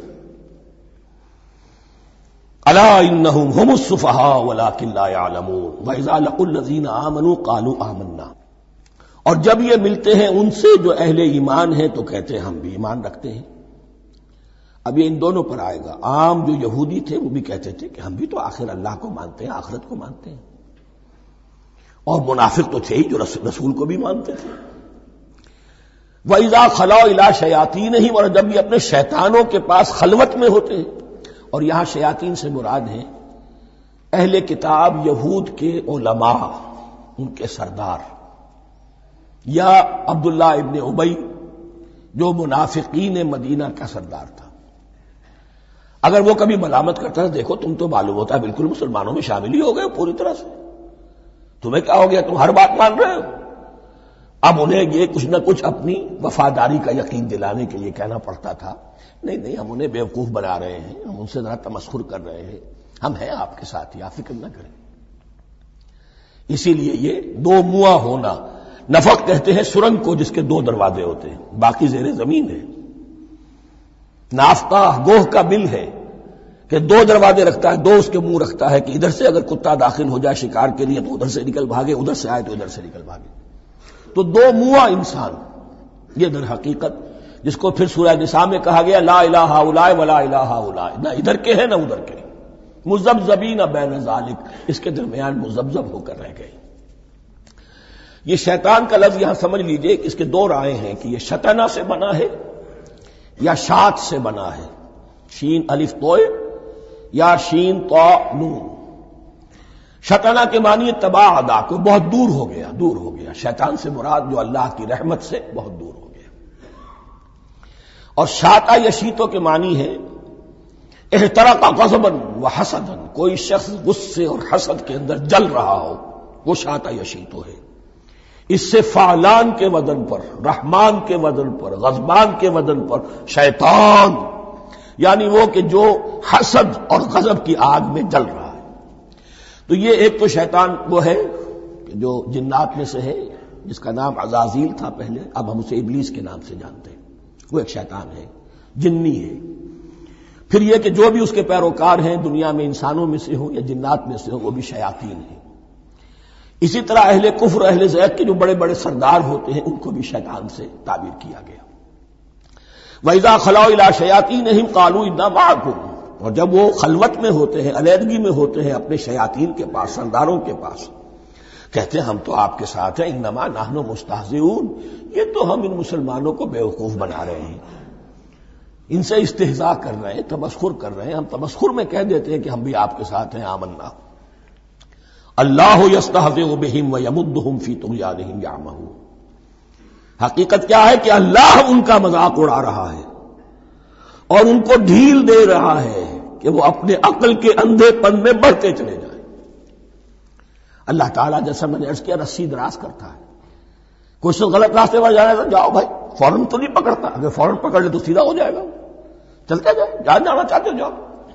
الا انہم ہم السفہاء ولکن لا یعلمون واذا لقوا الذین آمنوا قالوا آمنا، اور جب یہ ملتے ہیں ان سے جو اہل ایمان ہیں تو کہتے ہیں ہم بھی ایمان رکھتے ہیں۔ اب یہ ان دونوں پر آئے گا۔ عام جو یہودی تھے وہ بھی کہتے تھے کہ ہم بھی تو آخر اللہ کو مانتے ہیں، آخرت کو مانتے ہیں، اور منافق تو تھے ہی جو رسول کو بھی مانتے تھے۔ وَإِذَا خَلَوْا إِلَىٰ شَيَاطِینِهِمْ، اور جب یہ اپنے شیطانوں کے پاس خلوت میں ہوتے ہیں، اور یہاں شیاطین سے مراد ہیں اہل کتاب یہود کے علماء، ان کے سردار، یا عبداللہ ابن ابی جو منافقین مدینہ کا سردار تھا۔ اگر وہ کبھی ملامت کرتا ہے، دیکھو تم تو معلوم ہوتا ہے بالکل مسلمانوں میں شامل ہی ہو گئے پوری طرح سے، تمہیں کیا ہو گیا، تم ہر بات مان رہے ہو۔ اب انہیں یہ کچھ نہ کچھ اپنی وفاداری کا یقین دلانے کے لیے کہنا پڑتا تھا، نہیں ہم انہیں بیوقوف بنا رہے ہیں، ہم ان سے ذرا تمسخر کر رہے ہیں، ہم ہیں آپ کے ساتھ ہی، آپ فکر نہ کریں۔ اسی لیے یہ دو منہ ہونا، نفق کہتے ہیں سرنگ کو جس کے دو دروازے ہوتے ہیں، باقی زیر زمین ہے۔ نافقہ گوہ کا بل ہے کہ دو دروازے رکھتا ہے، دو اس کے منہ رکھتا ہے کہ ادھر سے اگر کتا داخل ہو جائے شکار کے لیے تو ادھر سے نکل بھاگے، ادھر سے آئے تو ادھر سے نکل بھاگے۔ تو دو منہ انسان، یہ در حقیقت جس کو پھر سورہ نساء میں کہا گیا لا الہ الا ولا الہ الا، نہ ادھر کے ہیں نہ ادھر کے، مذبذبین بین ذالک، اس کے درمیان مذبذب ہو کر رہ گئے۔ یہ شیطان کا لفظ یہاں سمجھ لیجئے کہ اس کے دو رائے ہیں کہ یہ شطنہ سے بنا ہے یا شات سے بنا ہے، شین الف توئے یا شین تو نون۔ شطنہ کے معنی تباعدا، کو بہت دور ہو گیا، دور ہو گیا۔ شیطان سے مراد جو اللہ کی رحمت سے بہت دور ہو گیا۔ اور شاتا یشیتو کے معنی ہے احترق غضبا وحسدا، کوئی شخص غصے اور حسد کے اندر جل رہا ہو، وہ شاتا یشیتو ہے۔ اس سے فعلان کے وزن پر، رحمان کے وزن پر، غضبان کے وزن پر شیطان، یعنی وہ کہ جو حسد اور غضب کی آگ میں جل رہا ہے۔ تو یہ ایک تو شیطان وہ ہے کہ جو جنات میں سے ہے، جس کا نام عزازیل تھا پہلے، اب ہم اسے ابلیس کے نام سے جانتے ہیں، وہ ایک شیطان ہے، جنی ہے۔ پھر یہ کہ جو بھی اس کے پیروکار ہیں دنیا میں انسانوں میں سے ہوں یا جنات میں سے ہوں، وہ بھی شیاطین ہیں۔ اسی طرح اہل کفر، اہل زیغ کے جو بڑے بڑے سردار ہوتے ہیں، ان کو بھی شیطان سے تعبیر کیا گیا۔ وَإِذَا خَلَوْا إِلَىٰ شَيَاطِينِهِمْ قَالُوا إِنَّا مَعَكُمْ، اور جب وہ خلوت میں ہوتے ہیں، علیحدگی میں ہوتے ہیں اپنے شیاطین کے پاس، سرداروں کے پاس، کہتے ہیں ہم تو آپ کے ساتھ ہیں، انما نحن مستہزئون، یہ تو ہم ان مسلمانوں کو بیوقوف بنا رہے ہیں، ان سے استہزاء کر رہے ہیں، تمسخر کر رہے ہیں۔ ہم تمسخر میں کہہ دیتے ہیں کہ ہم بھی آپ کے ساتھ ہیں، آمنا۔ اللہ یستہزئ بہم ویمدہم فی طغیانہم یعمہون، حقیقت کیا ہے کہ اللہ ان کا مذاق اڑا رہا ہے اور ان کو ڈھیل دے رہا ہے کہ وہ اپنے عقل کے اندھے پن میں بڑھتے چلے جائیں۔ اللہ تعالیٰ جیسا میں نے عرض کیا رسی دراز کرتا ہے، کوئی سے غلط راستے پر جانا ہے تو جاؤ بھائی، فوراً تو نہیں پکڑتا، اگر فوراً پکڑ لے تو سیدھا ہو جائے گا، چلتے جائے، جہاں جانا چاہتے ہو جاؤ۔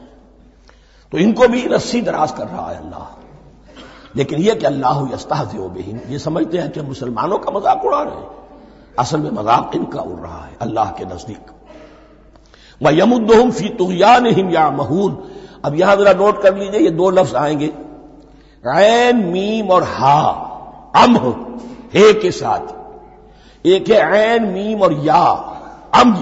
تو ان کو بھی رسی دراز کر رہا ہے اللہ، لیکن یہ کہ اللہ یستہزئ بہم، یہ سمجھتے ہیں کہ مسلمانوں کا مذاق اڑا رہے ہیں، اصل میں مذاق ان کا اڑ رہا ہے اللہ کے نزدیک۔ وَيَمُدُّهُمْ فِي طُغْيَانِهِمْ يَعْمَهُونَ، اب یہاں ذرا نوٹ کر لیجئے، یہ دو لفظ آئیں گے، عین میم اور ہا، امہ ہے کے ساتھ، ایک ہے عین میم اور یا، امج،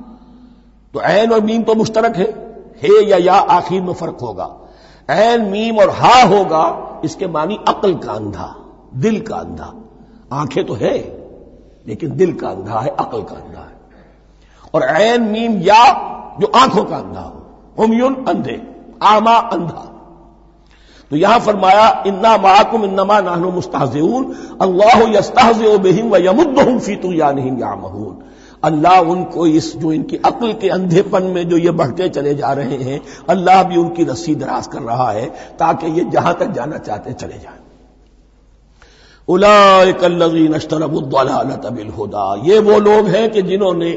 تو عین اور میم تو مشترک ہے یا آخر میں فرق ہوگا، عین میم اور ہا ہوگا، اس کے معنی عقل کا اندھا، دل کا اندھا، آنکھیں تو ہے لیکن دل کا اندھا ہے، عقل کا اندھا ہے۔ اور عین میم یا جو آنکھوں کا اندھا ہو، عمیٌ اندھے، اعمیٰ اندھا۔ تو یہاں فرمایا انا معکم انما نحن مستہزئون، اللہ یستہزئ بہم ویمدہم فی طغیانہم یعمہون، اللہ ان کو اس جو ان کی عقل کے اندھے پن میں جو یہ بڑھتے چلے جا رہے ہیں، اللہ بھی ان کی رسی دراز کر رہا ہے تاکہ یہ جہاں تک جانا چاہتے چلے جائیں۔ اولئک الذین اشتروا الضلالۃ بالہدی، یہ وہ لوگ ہیں کہ جنہوں نے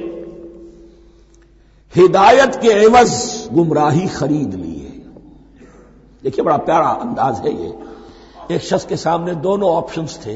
ہدایت کے عوض گمراہی خرید لی ہے۔ دیکھیے بڑا پیارا انداز ہے یہ، ایک شخص کے سامنے دونوں آپشنز تھے،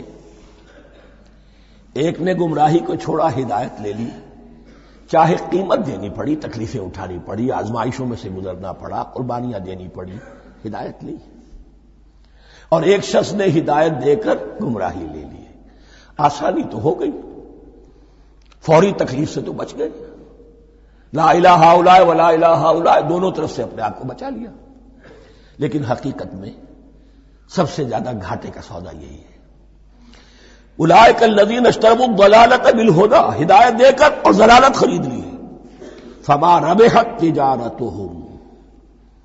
ایک نے گمراہی کو چھوڑا، ہدایت لے لی، چاہے قیمت دینی پڑی، تکلیفیں اٹھانی پڑی، آزمائشوں میں سے گزرنا پڑا، قربانیاں دینی پڑی، ہدایت لی، اور ایک شخص نے ہدایت دے کر گمراہی لے لی۔ آسانی تو ہو گئی، فوری تکلیف سے تو بچ گئے، لا الہ الا ولا الہ الا، دونوں طرف سے اپنے آپ کو بچا لیا، لیکن حقیقت میں سب سے زیادہ گھاٹے کا سودا یہی ہے۔ اولئک الذین اشتروا الضلالۃ بالہدی، ہدایت دے کر اور ضلالت خرید لی، فما ربحت تجارتہم،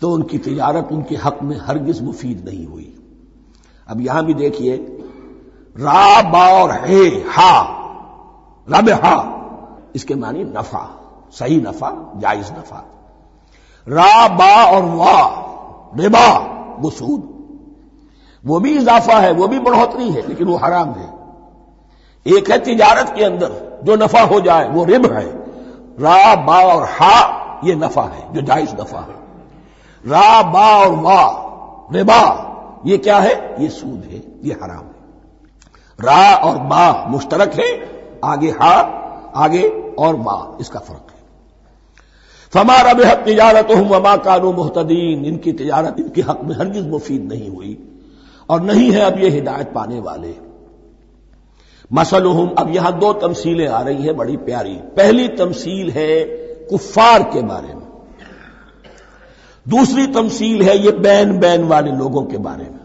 تو ان کی تجارت ان کے حق میں ہرگز مفید نہیں ہوئی۔ اب یہاں بھی دیکھیے، را با اور ہے ہا، ربحا، اس کے معنی نفع، صحیح نفع، جائز نفع۔ را با اور وا ربا، وہ سود، وہ بھی اضافہ ہے، وہ بھی بڑھوتری ہے، لیکن وہ حرام ہے۔ ایک ہے تجارت کے اندر جو نفع ہو جائے وہ رب ہے، را با اور ہا یہ نفع ہے جو جائز نفع ہے۔ را با اور وا ربا یہ کیا ہے؟ یہ سود ہے، یہ حرام ہے۔ را اور با مشترک ہے، آگے ہا، آگے اور با، اس کا فرق ہے۔ فما ربحت تجارتهم وما كانوا مهتدين، ان کی تجارت ان کے حق میں ہرگز مفید نہیں ہوئی اور نہیں ہے اب یہ ہدایت پانے والے۔ مثلهم، اب یہاں دو تمثیلیں آ رہی ہیں بڑی پیاری۔ پہلی تمثیل ہے کفار کے بارے میں، دوسری تمثیل ہے یہ بین والے لوگوں کے بارے میں۔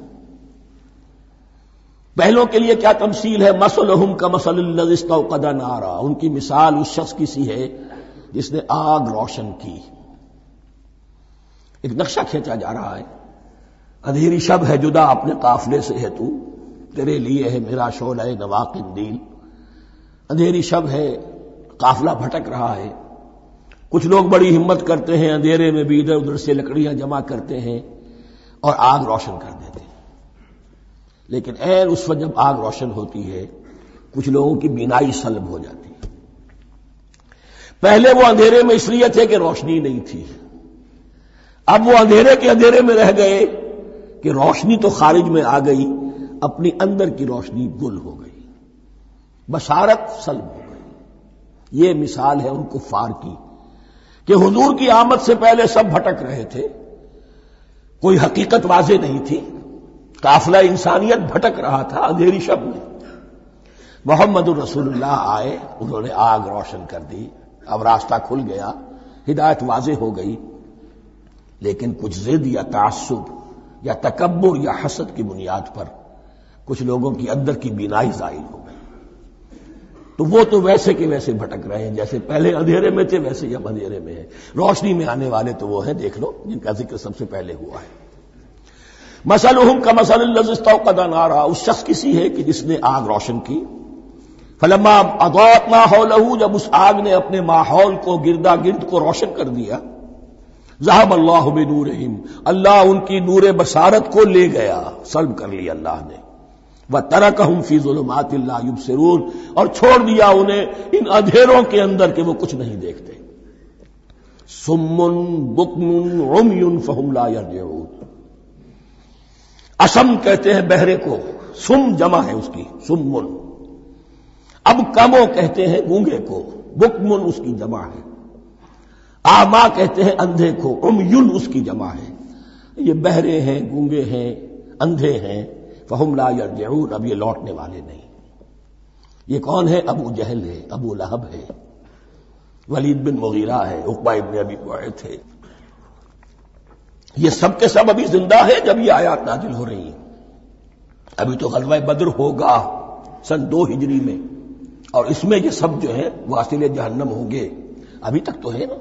پہلوں کے لیے کیا تمثیل ہے؟ مثلهم کمثل الذی استوقد نارا، ان کی مثال اس شخص کی سی ہے جس نے آگ روشن کی۔ ایک نقشہ کھینچا جا رہا ہے، اندھیری شب ہے جدا اپنے قافلے سے ہے تو، تیرے لیے ہے میرا شعلہ نوا قندیل۔ اندھیری شب ہے، قافلہ بھٹک رہا ہے، کچھ لوگ بڑی ہمت کرتے ہیں، اندھیرے میں بھی ادھر ادھر سے لکڑیاں جمع کرتے ہیں اور آگ روشن کر دیتے ہیں، لیکن عین اس وقت جب آگ روشن ہوتی ہے کچھ لوگوں کی بینائی سلب ہو جاتی ہے۔ پہلے وہ اندھیرے میں اس لیے تھے کہ روشنی نہیں تھی، اب وہ اندھیرے کے اندھیرے میں رہ گئے کہ روشنی تو خارج میں آ گئی، اپنی اندر کی روشنی گل ہو گئی، بشارت سلب ہو گئی۔ یہ مثال ہے ان کفار کی کہ حضور کی آمد سے پہلے سب بھٹک رہے تھے، کوئی حقیقت واضح نہیں تھی، قافلہ انسانیت بھٹک رہا تھا اندھیری شب میں۔ محمد الرسول اللہ آئے، انہوں نے آگ روشن کر دی، اب راستہ کھل گیا، ہدایت واضح ہو گئی، لیکن کچھ ضد یا تعصب یا تکبر یا حسد کی بنیاد پر کچھ لوگوں کی اندر کی بینائی زائل ہو گئی، تو وہ تو ویسے کے ویسے بھٹک رہے ہیں جیسے پہلے اندھیرے میں تھے، ویسے اب اندھیرے میں ہیں۔ روشنی میں آنے والے تو وہ ہیں، دیکھ لو جن کا ذکر سب سے پہلے ہوا ہے۔ مثلهم کمثل الذی استوقد نارا، اس شخص کی سی ہے کہ جس نے آگ روشن کی۔ فلما اضاءت ما حوله، جب اس آگ نے اپنے ماحول کو گردا گرد کو روشن کر دیا، ذهب اللہ بنورہم، اللہ ان کی نور بصارت کو لے گیا، سلب کر لیا اللہ نے۔ وترکہم فی ظلمات لا یبصرون، اور چھوڑ دیا انہیں ان اندھیروں کے اندر کہ وہ کچھ نہیں دیکھتے۔ صم بکم عمی فہم لا یرجعون، اسم کہتے ہیں بہرے کو، سم جمع ہے اس کی، سمن۔ اب کمو کہتے ہیں گونگے کو، بکمن اس کی جمع ہے۔ آما کہتے ہیں اندھے کو، عمیون اس کی جمع ہے۔ یہ بہرے ہیں، گونگے ہیں، اندھے ہیں، فہم لا یرجعون، اب یہ لوٹنے والے نہیں۔ یہ کون ہے؟ ابو جہل ہے، ابو لہب ہے، ولید بن مغیرہ ہے، عقبہ ابن ابی معیط ہے۔ یہ سب کے سب ابھی زندہ ہے جب یہ آیات نازل ہو رہی ہیں۔ ابھی تو غزوہ بدر ہوگا سن 2 ہجری میں، اور اس میں یہ سب جو ہیں واصل جہنم ہوں گے، ابھی تک تو ہے نا۔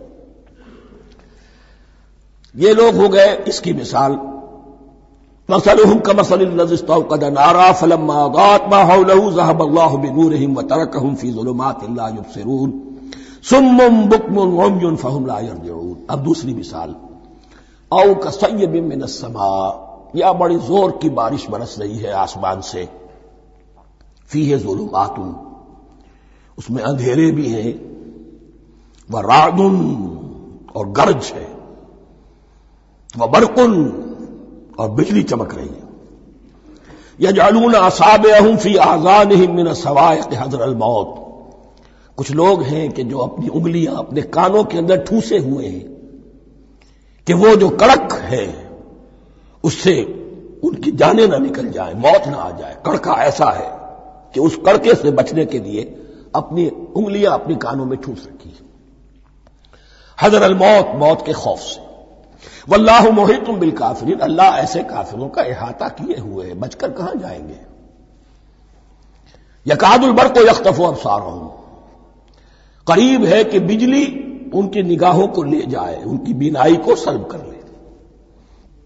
یہ لوگ ہو گئے اس کی مثال۔ مثلهم كمثل الذي استوقد نارا فلما اضاءت ما حوله ذهب الله بنورهم وتركهم في ظلمات لا يبصرون صم بكم عمي فهم لا يرجعون۔ اب دوسری مثال، او كصيب من السماء، یا بڑی زور کی بارش برس رہی ہے آسمان سے، فیہ ظلمات، اس میں اندھیرے بھی ہیں، ورعد، اور گرج ہے، وبرق، اور بجلی چمک رہی ہے۔ یجعلون اصابعهم فی اذانهم من الصواعق حذر الموت، کچھ لوگ ہیں کہ جو اپنی انگلیاں اپنے کانوں کے اندر ٹھوسے ہوئے ہیں کہ وہ جو کڑک ہے اس سے ان کی جانیں نہ نکل جائیں، موت نہ آ جائے۔ کڑکا ایسا ہے کہ اس کڑکے سے بچنے کے لیے اپنی انگلیاں اپنی کانوں میں ٹھوس رکھی ہیں، حذر الموت، موت کے خوف سے۔ واللہ محیط بالکافرین، اللہ ایسے کافروں کا احاطہ کیے ہوئے ہیں، بچ کر کہاں جائیں گے۔ یکاد البرق یخطف ابصارہم، قریب ہے کہ بجلی ان کی نگاہوں کو لے جائے، ان کی بینائی کو سلب کر لے۔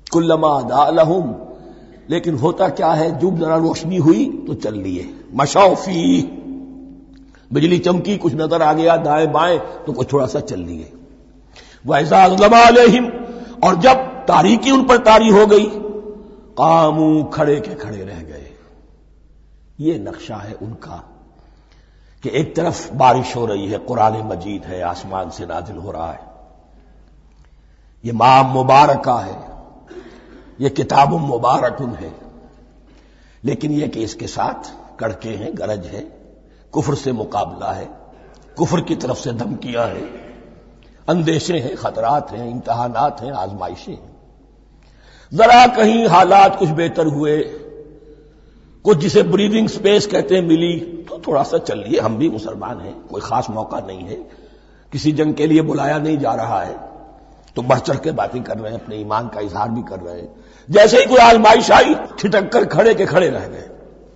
کلما اضاء لہم، لیکن ہوتا کیا ہے، جب ذرا روشنی ہوئی تو چل لیے، مشوا فیہ، بجلی چمکی کچھ نظر آ گیا دائیں بائیں تو کچھ تھوڑا سا چل لیے، وَإِذَا أَظْلَمَ عَلَيْهِمْ، اور جب تاریکی ان پر طاری ہو گئی، قاموا، کھڑے کے کھڑے رہ گئے۔ یہ نقشہ ہے ان کا کہ ایک طرف بارش ہو رہی ہے، قرآن مجید ہے، آسمان سے نازل ہو رہا ہے، یہ ماہ مبارکہ ہے، یہ کتاب مبارکن ہے، لیکن یہ کہ اس کے ساتھ کڑکے ہیں، گرج ہے، کفر سے مقابلہ ہے، کفر کی طرف سے دھمکیاں ہیں، اندیشے ہیں، خطرات ہیں، امتحانات ہیں، آزمائشیں ہیں۔ ذرا کہیں حالات کچھ بہتر ہوئے، کچھ جسے بریدنگ سپیس کہتے ہیں ملی، تو تھوڑا سا چل لیے، ہم بھی مسلمان ہیں، کوئی خاص موقع نہیں ہے، کسی جنگ کے لیے بلایا نہیں جا رہا ہے، تو بڑھ چڑھ کے باتیں کر رہے ہیں، اپنے ایمان کا اظہار بھی کر رہے ہیں۔ جیسے ہی کوئی آزمائش آئی، ٹھٹک کر کھڑے کے کھڑے رہ گئے۔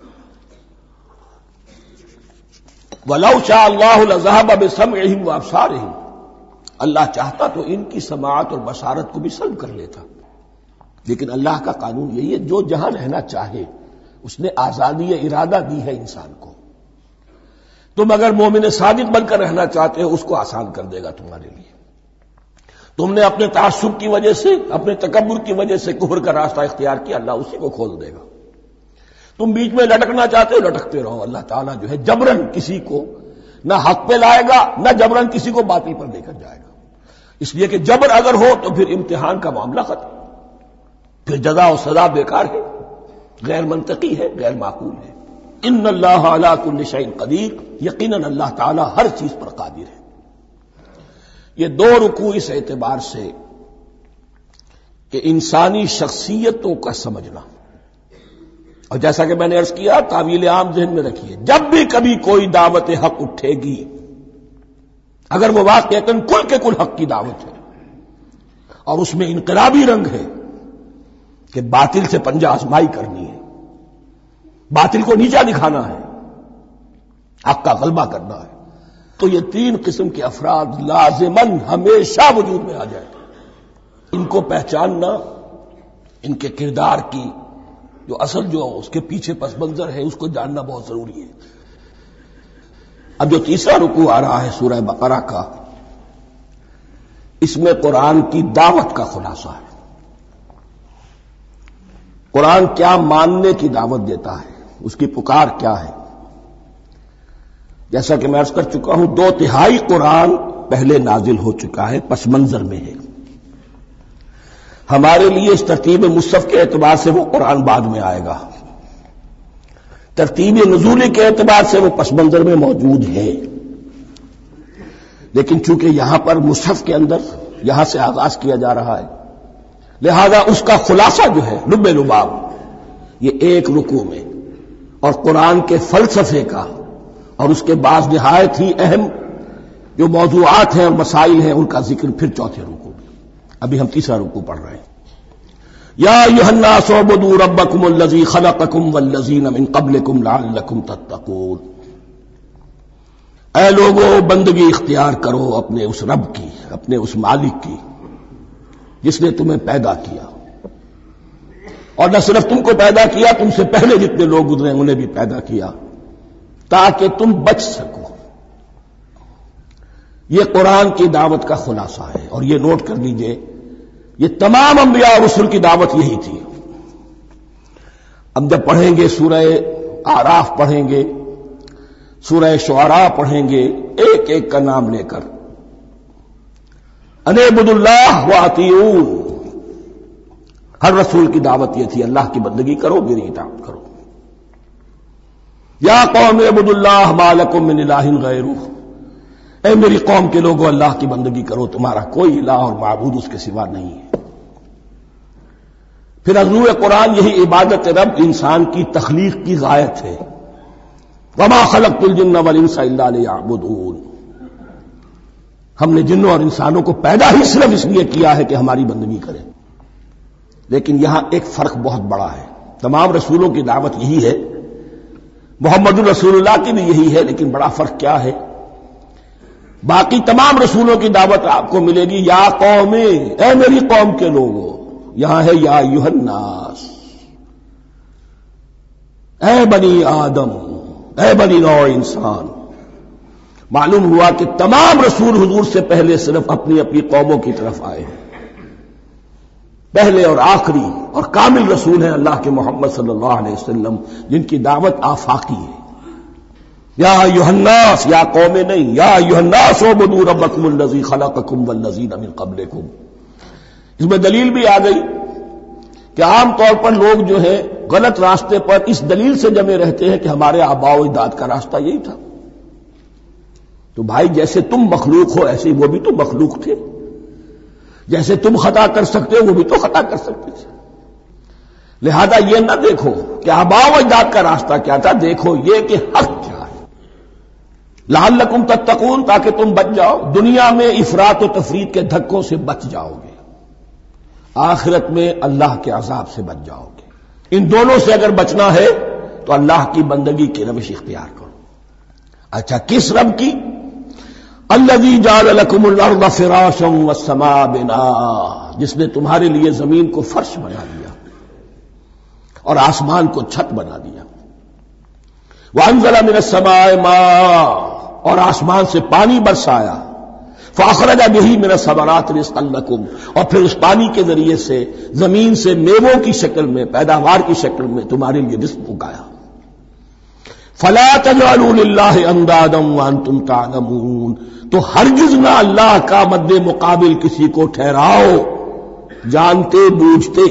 وَلَوْ شَاءَ اللَّهُ لَذَهَبَ بِسَمْعِهِمْ وَأَبْصَارِهِمْ، اللہ چاہتا تو ان کی سماعت اور بصارت کو بھی سلب کر لیتا، لیکن اللہ کا قانون یہی ہے، جو جہاں رہنا چاہے اس نے آزادی ارادہ دی ہے انسان کو۔ تم اگر مومن صادق بن کر رہنا چاہتے ہو، اس کو آسان کر دے گا تمہارے لیے۔ تم نے اپنے تعصب کی وجہ سے، اپنے تکبر کی وجہ سے کفر کا راستہ اختیار کیا، اللہ اسی کو کھول دے گا۔ تم بیچ میں لٹکنا چاہتے ہو، لٹکتے رہو، اللہ تعالیٰ جو ہے جبرن کسی کو نہ حق پہ لائے گا، نہ جبرن کسی کو باطل پر لے کر جائے گا، اس لیے کہ جبر اگر ہو تو پھر امتحان کا معاملہ ختم، پھر جزا و سزا بیکار ہے، غیر منطقی ہے، غیر معقول ہے۔ ان اللہ علی کل شیء قدیر، یقیناً اللہ تعالیٰ ہر چیز پر قادر ہے۔ یہ دو رکوع اس اعتبار سے کہ انسانی شخصیتوں کا سمجھنا، اور جیسا کہ میں نے عرض کیا، تعویل عام ذہن میں رکھیے، جب بھی کبھی کوئی دعوت حق اٹھے گی، اگر وہ واقعتاً کل کے کل حق کی دعوت ہے اور اس میں انقلابی رنگ ہے کہ باطل سے پنجہ آزمائی کرنی ہے، باطل کو نیچا دکھانا ہے، حق کا غلبہ کرنا ہے، تو یہ تین قسم کے افراد لازماً ہمیشہ وجود میں آ جائیں۔ ان کو پہچاننا، ان کے کردار کی جو اصل جو اس کے پیچھے پس منظر ہے، اس کو جاننا بہت ضروری ہے۔ اب جو تیسرا رکوع آ رہا ہے سورہ بقرہ کا، اس میں قرآن کی دعوت کا خلاصہ ہے۔ قرآن کیا ماننے کی دعوت دیتا ہے، اس کی پکار کیا ہے۔ جیسا کہ میں عرض کر چکا ہوں، 2/3 قرآن پہلے نازل ہو چکا ہے، پس منظر میں ہے۔ ہمارے لیے اس ترتیب مصحف کے اعتبار سے وہ قرآن بعد میں آئے گا، ترتیب نزولی کے اعتبار سے وہ پس منظر میں موجود ہے، لیکن چونکہ یہاں پر مصحف کے اندر یہاں سے آغاز کیا جا رہا ہے، لہذا اس کا خلاصہ جو ہے لب لباب یہ ایک رکوع میں، اور قرآن کے فلسفے کا اور اس کے بعض نہایت ہی اہم جو موضوعات ہیں اور مسائل ہیں ان کا ذکر پھر چوتھے رکوع میں۔ ابھی ہم تیسرا رکوع پڑھ رہے ہیں۔ یا ایھا الناس اعبدوا ربکم الذی خلقکم والذین من قبلکم لعلکم تتقون، اے لوگو بندگی اختیار کرو اپنے اس رب کی، اپنے اس مالک کی جس نے تمہیں پیدا کیا، اور نہ صرف تم کو پیدا کیا، تم سے پہلے جتنے لوگ گزرے انہیں بھی پیدا کیا تاکہ تم بچ سکو۔ یہ قرآن کی دعوت کا خلاصہ ہے، اور یہ نوٹ کر لیجئے، یہ تمام انبیاء اور رسل کی دعوت یہی تھی۔ اب جب پڑھیں گے سورہ اعراف پڑھیں گے، سورہ شعراء پڑھیں گے، ایک ایک کا نام لے کر، ان اعبدوا اللہ واطیعون، ہر رسول کی دعوت یہ تھی، اللہ کی بندگی کرو، میری اطاعت کرو۔ یا قوم اعبدوا اللہ ما لکم من الہ غیرہ، اے میری قوم کے لوگوں اللہ کی بندگی کرو، تمہارا کوئی الہ اور معبود اس کے سوا نہیں ہے۔ پھر عضو قرآن یہی عبادت رب انسان کی تخلیق کی غایت ہے، وما خلقت الجن والانس الا لیعبدون، ہم نے جنوں اور انسانوں کو پیدا ہی صرف اس لیے کیا ہے کہ ہماری بندگی کریں۔ لیکن یہاں ایک فرق بہت بڑا ہے، تمام رسولوں کی دعوت یہی ہے، محمد الرسول اللہ کی بھی یہی ہے، لیکن بڑا فرق کیا ہے، باقی تمام رسولوں کی دعوت آپ کو ملے گی یا قوم، اے میری قوم کے لوگوں، یہاں ہے یا ایھا الناس، اے بنی آدم، اے بنی نوع انسان۔ معلوم ہوا کہ تمام رسول حضور سے پہلے صرف اپنی اپنی قوموں کی طرف آئے ہیں۔ پہلے اور آخری اور کامل رسول ہیں اللہ کے محمد صلی اللہ علیہ وسلم، جن کی دعوت آفاقی ہے۔ یا ایھا الناس، یا قوم نہیں، یا ایھا الناس اعبدوا ربکم الذی خلقکم والذین من قبلکم۔ اس میں دلیل بھی آ گئی کہ عام طور پر لوگ جو ہے غلط راستے پر اس دلیل سے جمے رہتے ہیں کہ ہمارے آباء و اجداد کا راستہ یہی تھا۔ تو بھائی جیسے تم مخلوق ہو ایسے وہ بھی تو مخلوق تھے، جیسے تم خطا کر سکتے ہو وہ بھی تو خطا کر سکتے تھے۔ لہذا یہ نہ دیکھو کہ آباء و اجداد کا راستہ کیا تھا، دیکھو یہ کہ حق کیا ہے، لعلکم تتقون، تاکہ تم بچ جاؤ، دنیا میں افراط و تفریط کے دھکوں سے بچ جاؤ گے، آخرت میں اللہ کے عذاب سے بچ جاؤ گے۔ ان دونوں سے اگر بچنا ہے تو اللہ کی بندگی کی روش اختیار کرو۔ اچھا کس رب کی؟ الذی جعل لکم الارض فراشا والسماء بناء، جس نے تمہارے لیے زمین کو فرش بنا دیا اور آسمان کو چھت بنا دیا۔ وانزل من السماء ماء، اور آسمان سے پانی برسایا۔ فاخرج به من الثمرات رزقا لکم، اور پھر اس پانی کے ذریعے سے زمین سے میووں کی شکل میں، پیداوار کی شکل میں تمہارے لیے رزق اگایا۔ فلا تجعلوا للہ اندادا وانتم تعلمون، تو ہرگز نہ اللہ کا مد مقابل کسی کو ٹھہراؤ جانتے بوجھتے۔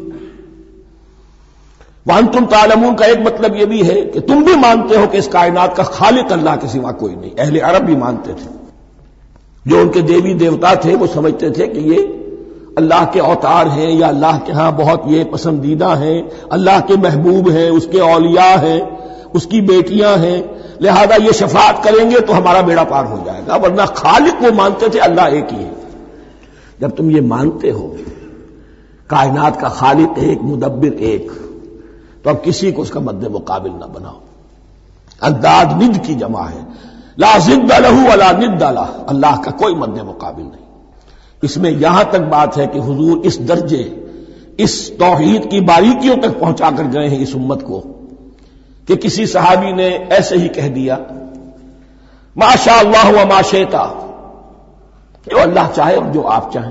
وانتم تعلمون کا ایک مطلب یہ بھی ہے کہ تم بھی مانتے ہو کہ اس کائنات کا خالق اللہ کے سوا کوئی نہیں۔ اہل عرب بھی مانتے تھے، جو ان کے دیوی دیوتا تھے وہ سمجھتے تھے کہ یہ اللہ کے اوتار ہیں یا اللہ کے ہاں بہت یہ پسندیدہ ہیں، اللہ کے محبوب ہیں، اس کے اولیاء ہیں، اس کی بیٹیاں ہیں، لہذا یہ شفاعت کریں گے تو ہمارا بیڑا پار ہو جائے گا، ورنہ خالق وہ مانتے تھے اللہ ایک ہی ہے۔ جب تم یہ مانتے ہو کائنات کا خالق ایک، مدبر ایک، تو اب کسی کو اس کا مد مقابل نہ بناؤ۔ انداد ند کی جمع ہے، لا ضد لہ ولا ند لہ، اللہ کا کوئی مد مقابل نہیں۔ اس میں یہاں تک بات ہے کہ حضور اس درجے، اس توحید کی باریکیوں تک پہنچا کر گئے ہیں اس امت کو کہ کسی صحابی نے ایسے ہی کہہ دیا ما شاء اللہ و ما شئت، جو اللہ چاہے اور جو آپ چاہیں۔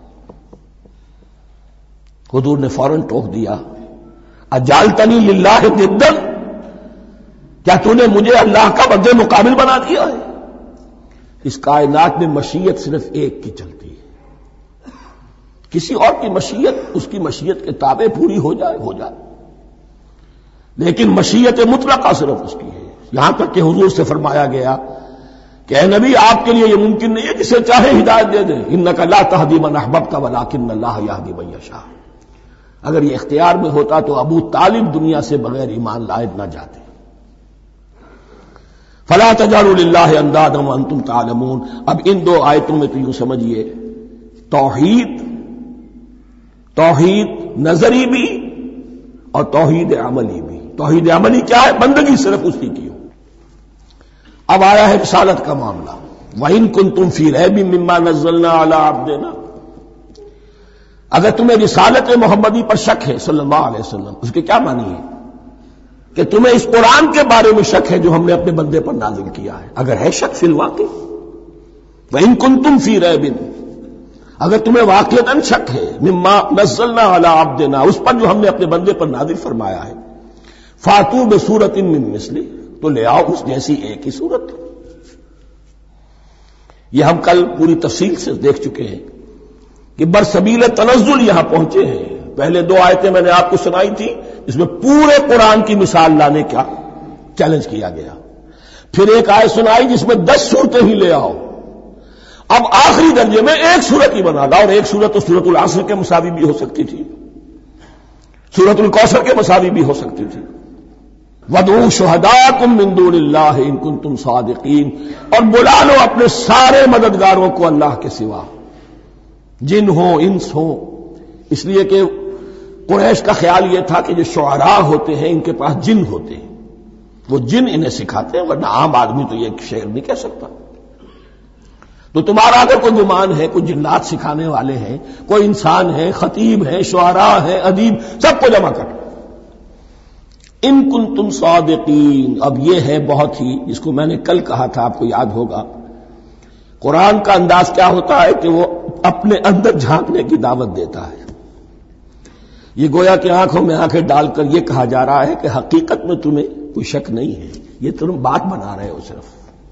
حضور نے فوراً ٹوک دیا اجعلتنی للہ ندا، کیا تو نے مجھے اللہ کا مد مقابل بنا دیا ہے؟ اس کائنات میں مشیت صرف ایک کی چلتی ہے، کسی اور کی مشیت اس کی مشیت کے تابع پوری ہو جائے ہو جائے، لیکن مشیت مطلقہ صرف اس کی ہے۔ یہاں تک کہ حضور سے فرمایا گیا کہ اے نبی آپ کے لیے یہ ممکن نہیں ہے جسے چاہے ہدایت دے دیں، انک لا تہدی من احببت ولکن اللہ یہدی من یشاء۔ اگر یہ اختیار میں ہوتا تو ابو طالب دنیا سے بغیر ایمان لائے نہ جاتے۔ فلا تجعلوا للہ اندادا وانتم تعلمون۔ اب ان دو آیتوں میں تو یوں سمجھیے توحید نظری بھی اور توحید عملی بھی۔ توحید عملی کیا ہے؟ بندگی صرف اسی کی ہو۔ اب آیا ہے رسالت کا معاملہ، وَإِن كُنتُمْ فِي رَيْبٍ مِّمَّا نَزَّلْنَا عَلَىٰ عَبْدِنَا، اگر تمہیں رسالت محمدی پر شک ہے صلی اللہ علیہ وسلم، اس کے کیا معنی ہے؟ کہ تمہیں اس قرآن کے بارے میں شک ہے جو ہم نے اپنے بندے پر نازل کیا ہے۔ اگر ہے شک فی الواقع، وَإِن كُنتُمْ فِي رَيْبٍ، اگر تمہیں واقعتاً شک ہے مما نزلنا علی عبدنا، اس پر جو ہم نے اپنے بندے پر نازل فرمایا ہے، فاتوا بسورۃ من مثلہ، تو لے آؤ اس جیسی ایک ہی صورت۔ یہ ہم کل پوری تفصیل سے دیکھ چکے ہیں کہ برسبیل تنزل یہاں پہنچے ہیں۔ پہلے دو آیتیں میں نے آپ کو سنائی تھی اس میں پورے قرآن کی مثال لانے کا چیلنج کیا گیا، پھر ایک آیت سنائی جس میں 10 صورتیں ہی لے آؤ، اب آخری درجے میں ایک صورت ہی بنا لا، اور ایک صورت تو سورۃ العصر کے مساوی بھی ہو سکتی تھی، سورۃ الکوثر کے مساوی بھی ہو سکتی تھی۔ وَادْعُوا شُهَدَاءَكُم مِّن دُونِ اللَّهِ إِن كُنتُمْ صَادِقِينَ، اور بلا لو اپنے سارے مددگاروں کو اللہ کے سوا، جن ہوں انس ہوں۔ اس لیے کہ قریش کا خیال یہ تھا کہ جو شعراء ہوتے ہیں ان کے پاس جن ہوتے ہیں، وہ جن انہیں سکھاتے ہیں، ورنہ عام آدمی تو یہ شعر نہیں کہہ سکتا۔ تو تمہارا اگر کوئی گمان ہے، کوئی جنات سکھانے والے ہیں، کوئی انسان ہے، خطیب ہے، شعراء ہے، ادیب، سب کو جمع کر، ان کنتم صادقین۔ اب یہ ہے بہت ہی، جس کو میں نے کل کہا تھا، آپ کو یاد ہوگا، قرآن کا انداز کیا ہوتا ہے کہ وہ اپنے اندر جھانکنے کی دعوت دیتا ہے۔ یہ گویا کہ آنکھوں میں آنکھیں ڈال کر یہ کہا جا رہا ہے کہ حقیقت میں تمہیں کوئی شک نہیں ہے، یہ تم بات بنا رہے ہو صرف،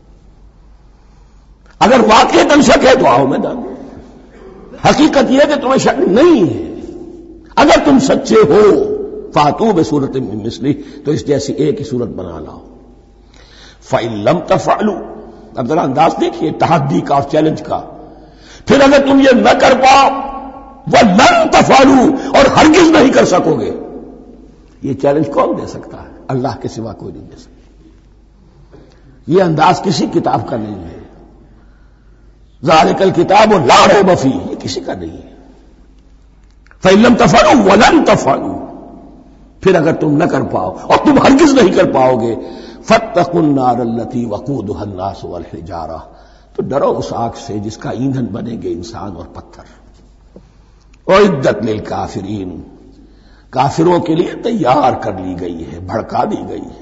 اگر واقعتاً شک ہے تو آؤ میدان میں، حقیقت یہ ہے کہ تمہیں شک نہیں ہے، اگر تم سچے ہو فاتو بصورت من مثلہ، تو اس جیسی ایک ہی صورت بنا لاؤ۔ فإن لم تفعلوا، اب ذرا انداز دیکھیے تحدی کا اور چیلنج کا، پھر اگر تم یہ نہ کر پاؤ وَلَن تَفْعَلُوا، اور ہرگز نہیں کر سکو گے، یہ چیلنج کون دے سکتا ہے؟ اللہ کے سوا کوئی نہیں دے سکتا۔ یہ انداز کسی کتاب کا نہیں ہے، ذَلِكَ الْكِتَابُ لَا رَيْبَ فِيهِ، یہ کسی کا نہیں ہے۔ فَإِن لَمْ تَفْعَلُوا وَلَن تَفْعَلُوا، پھر اگر تم نہ کر پاؤ اور تم ہرگز نہیں کر پاؤ گے، فَاتَّقُوا النَّارَ الَّتِي وَقُودُهَا النَّاسُ وَالْحِجَارَةُ، تو ڈرو اس آگ سے جس کا ایندھن بنیں گے انسان اور پتھر۔ اعدت للکافرین، کافروں کے لیے تیار کر لی گئی ہے، بھڑکا دی گئی ہے۔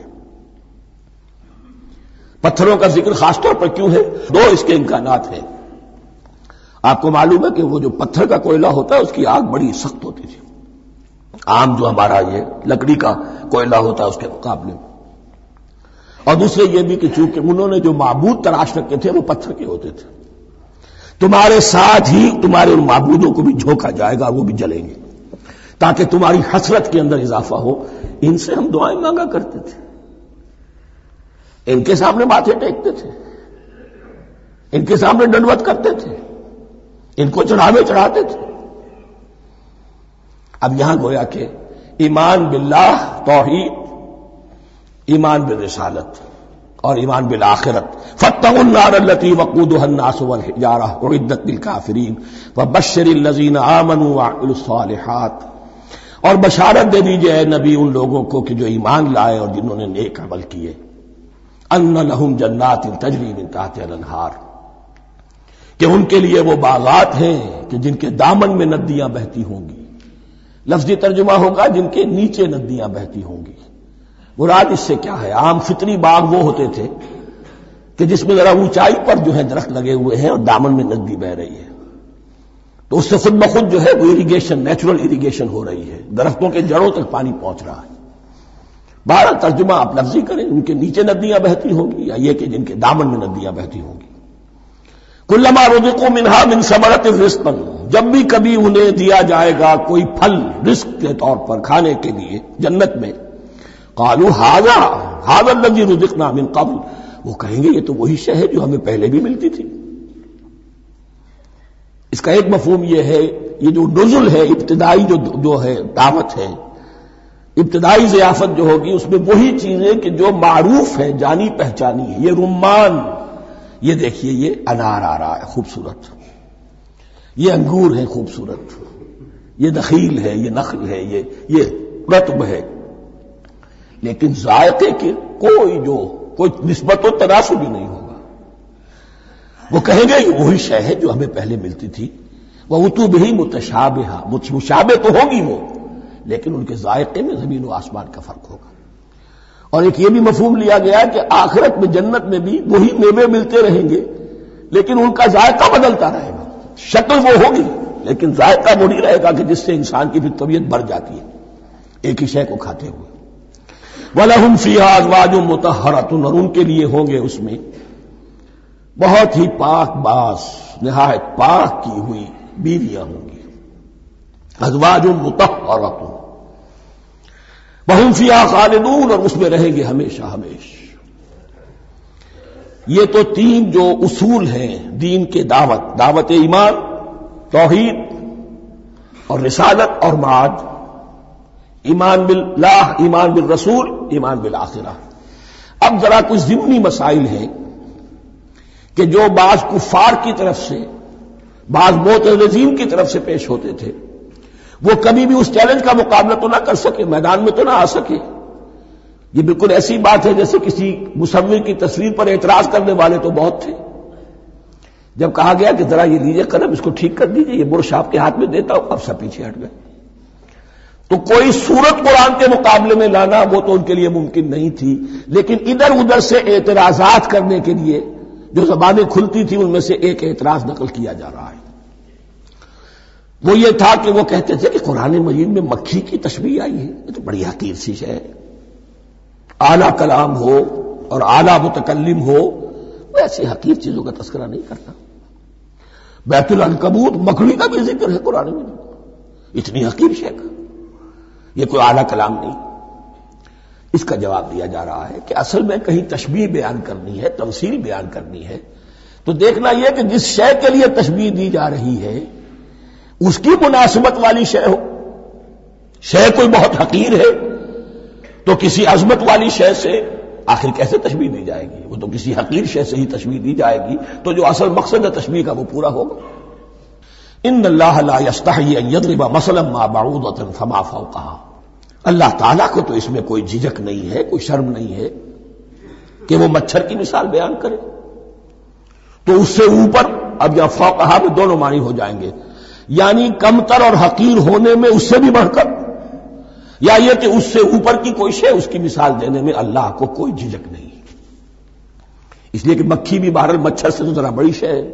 پتھروں کا ذکر خاص طور پر کیوں ہے؟ دو اس کے امکانات ہیں۔ آپ کو معلوم ہے کہ وہ جو پتھر کا کوئلہ ہوتا ہے اس کی آگ بڑی سخت ہوتی تھی، عام جو ہمارا یہ لکڑی کا کوئلہ ہوتا ہے اس کے مقابلے میں، اور دوسرے یہ بھی کہ چونکہ انہوں نے جو معبود تراش رکھے تھے وہ پتھر کے ہوتے تھے، تمہارے ساتھ ہی تمہارے ان معبودوں کو بھی جھونکا جائے گا، وہ بھی جلیں گے، تاکہ تمہاری حسرت کے اندر اضافہ ہو۔ ان سے ہم دعائیں مانگا کرتے تھے، ان کے سامنے ماتھے ٹیکتے تھے، ان کے سامنے ڈنڈوت کرتے تھے، ان کو چڑھاوے چڑھاتے تھے۔ اب یہاں گویا کہ ایمان باللہ، توحید، ایمان بالرسالت اور ایمان بالآخرت، فاتقوا النار التي وقودها الناس والحجارة اعدت للكافرين وبشر الذين آمنوا وعملوا الصالحات، اور بشارت دے دیجئے اے نبی ان لوگوں کو کہ جو ایمان لائے اور جنہوں نے نیک عمل کیے، ان لهم جنات تجری من تحتها الانہار، کہ ان کے لیے وہ باغات ہیں کہ جن کے دامن میں ندیاں بہتی ہوں گی۔ لفظی ترجمہ ہوگا جن کے نیچے ندیاں بہتی ہوں گی۔ مراد اس سے کیا ہے؟ عام فطری باغ وہ ہوتے تھے کہ جس میں ذرا اونچائی پر جو ہے درخت لگے ہوئے ہیں اور دامن میں ندی بہ رہی ہے، تو اس سے خود بخود جو ہے وہ اریگیشن، نیچرل اریگیشن ہو رہی ہے، درختوں کے جڑوں تک پانی پہنچ رہا ہے۔ بہرحال ترجمہ آپ لفظی کریں، ان کے نیچے ندیاں بہتی ہوں گی یا یہ کہ جن کے دامن میں ندیاں بہتی ہوں گی۔ کلما رزقوا منها من ثمرۃ رزقا، جب بھی کبھی انہیں دیا جائے گا کوئی پھل رزق کے طور پر کھانے کے لیے جنت میں، قالوا هذا الذي رزقنا من قبل، وہ کہیں گے یہ تو وہی شے ہے جو ہمیں پہلے بھی ملتی تھی۔ اس کا ایک مفہوم یہ ہے، یہ جو نزل ہے، ابتدائی جو ہے دعوت ہے، ابتدائی ضیافت جو ہوگی اس میں وہی چیزیں کہ جو معروف ہے، جانی پہچانی ہے۔ یہ رمان، یہ دیکھیے یہ انار آ رہا ہے خوبصورت، یہ انگور ہے خوبصورت، یہ نخیل ہے، یہ نخل ہے، یہ رطب ہے، لیکن ذائقے کی کوئی نسبت و تناسب بھی نہیں ہوگا۔ وہ کہیں گے یہ وہی شے ہے جو ہمیں پہلے ملتی تھی، وَأُتُوا بِهِ مُتَشَابِهًا، مشابہ تو ہوگی وہ، لیکن ان کے ذائقے میں زمین و آسمان کا فرق ہوگا۔ اور ایک یہ بھی مفہوم لیا گیا کہ آخرت میں جنت میں بھی وہی میوے ملتے رہیں گے، لیکن ان کا ذائقہ بدلتا رہے گا، شکل وہ ہوگی لیکن ذائقہ وہ نہیں رہے گا کہ جس سے انسان کی بھی طبیعت بڑھ جاتی ہے ایک ہی شے کو کھاتے ہوئے۔ وَلَهُمْ فِيهَا أَزْوَاجٌ مُطَهَّرَةٌ، اور ان کے لیے ہوں گے اس میں بہت ہی پاک باز، نہایت پاک کی ہوئی بیویاں ہوں گی۔ أَزْوَاجٌ مُطَهَّرَةٌ وَهُمْ فِيهَا خَالِدُونَ، اور اس میں رہیں گے ہمیشہ ہمیش۔ یہ تو تین جو اصول ہیں دین کے دعوت ایمان، توحید اور رسالت اور معاد، ایمان باللہ، ایمان بالرسول، ایمان بالآخرہ۔ اب ذرا کچھ ضمنی مسائل ہیں کہ جو بعض کفار کی طرف سے، بعض معترضین کی طرف سے پیش ہوتے تھے، وہ کبھی بھی اس چیلنج کا مقابلہ تو نہ کر سکے، میدان میں تو نہ آ سکے۔ یہ بالکل ایسی بات ہے جیسے کسی مصور کی تصویر پر اعتراض کرنے والے تو بہت تھے، جب کہا گیا کہ ذرا یہ لیجیے قلم، اس کو ٹھیک کر دیجیے، یہ برش آپ کے ہاتھ میں دیتا ہوں، اب سب پیچھے ہٹ گئے۔ تو کوئی صورت قرآن کے مقابلے میں لانا وہ تو ان کے لیے ممکن نہیں تھی، لیکن ادھر ادھر سے اعتراضات کرنے کے لیے جو زبانیں کھلتی تھی ان میں سے ایک اعتراض نقل کیا جا رہا ہے۔ وہ یہ تھا کہ وہ کہتے تھے کہ قرآن مجید میں مکھی کی تشبیہ آئی ہے، یہ تو بڑی حقیر سی شے ہے، اعلیٰ کلام ہو اور اعلیٰ متکلم ہو وہ ایسی حقیر چیزوں کا تذکرہ نہیں کرتا۔ بیت العنکبوت مکڑی کا بھی ذکر ہے قرآن میں، اتنی حقیر شے کا، یہ کوئی اعلیٰ کلام نہیں۔ اس کا جواب دیا جا رہا ہے کہ اصل میں کہیں تشبیہ بیان کرنی ہے، تمثیل بیان کرنی ہے، تو دیکھنا یہ کہ جس شے کے لیے تشبیہ دی جا رہی ہے اس کی مناسبت والی شے ہو۔ شے کوئی بہت حقیر ہے تو کسی عظمت والی شے سے آخر کیسے تشبیہ دی جائے گی؟ وہ تو کسی حقیر شے سے ہی تشبیہ دی جائے گی تو جو اصل مقصد ہے تشبیہ کا وہ پورا ہوگا۔ ان اللہ لا یستحیی ان یضرب مثلا ما بعوضۃ فما فوقها، اللہ تعالیٰ کو تو اس میں کوئی جھجک نہیں ہے، کوئی شرم نہیں ہے کہ وہ مچھر کی مثال بیان کرے، تو اس سے اوپر، اب یا فوقها میں دونوں معنی ہو جائیں گے، یعنی کمتر اور حقیر ہونے میں اس سے بھی بڑھ کر، یا یہ کہ اس سے اوپر کی کوئی شے اس کی مثال دینے میں اللہ کو کوئی جھجک نہیں، اس لیے کہ مکھی بھی بہرحال مچھر سے تو ذرا بڑی شے ہے،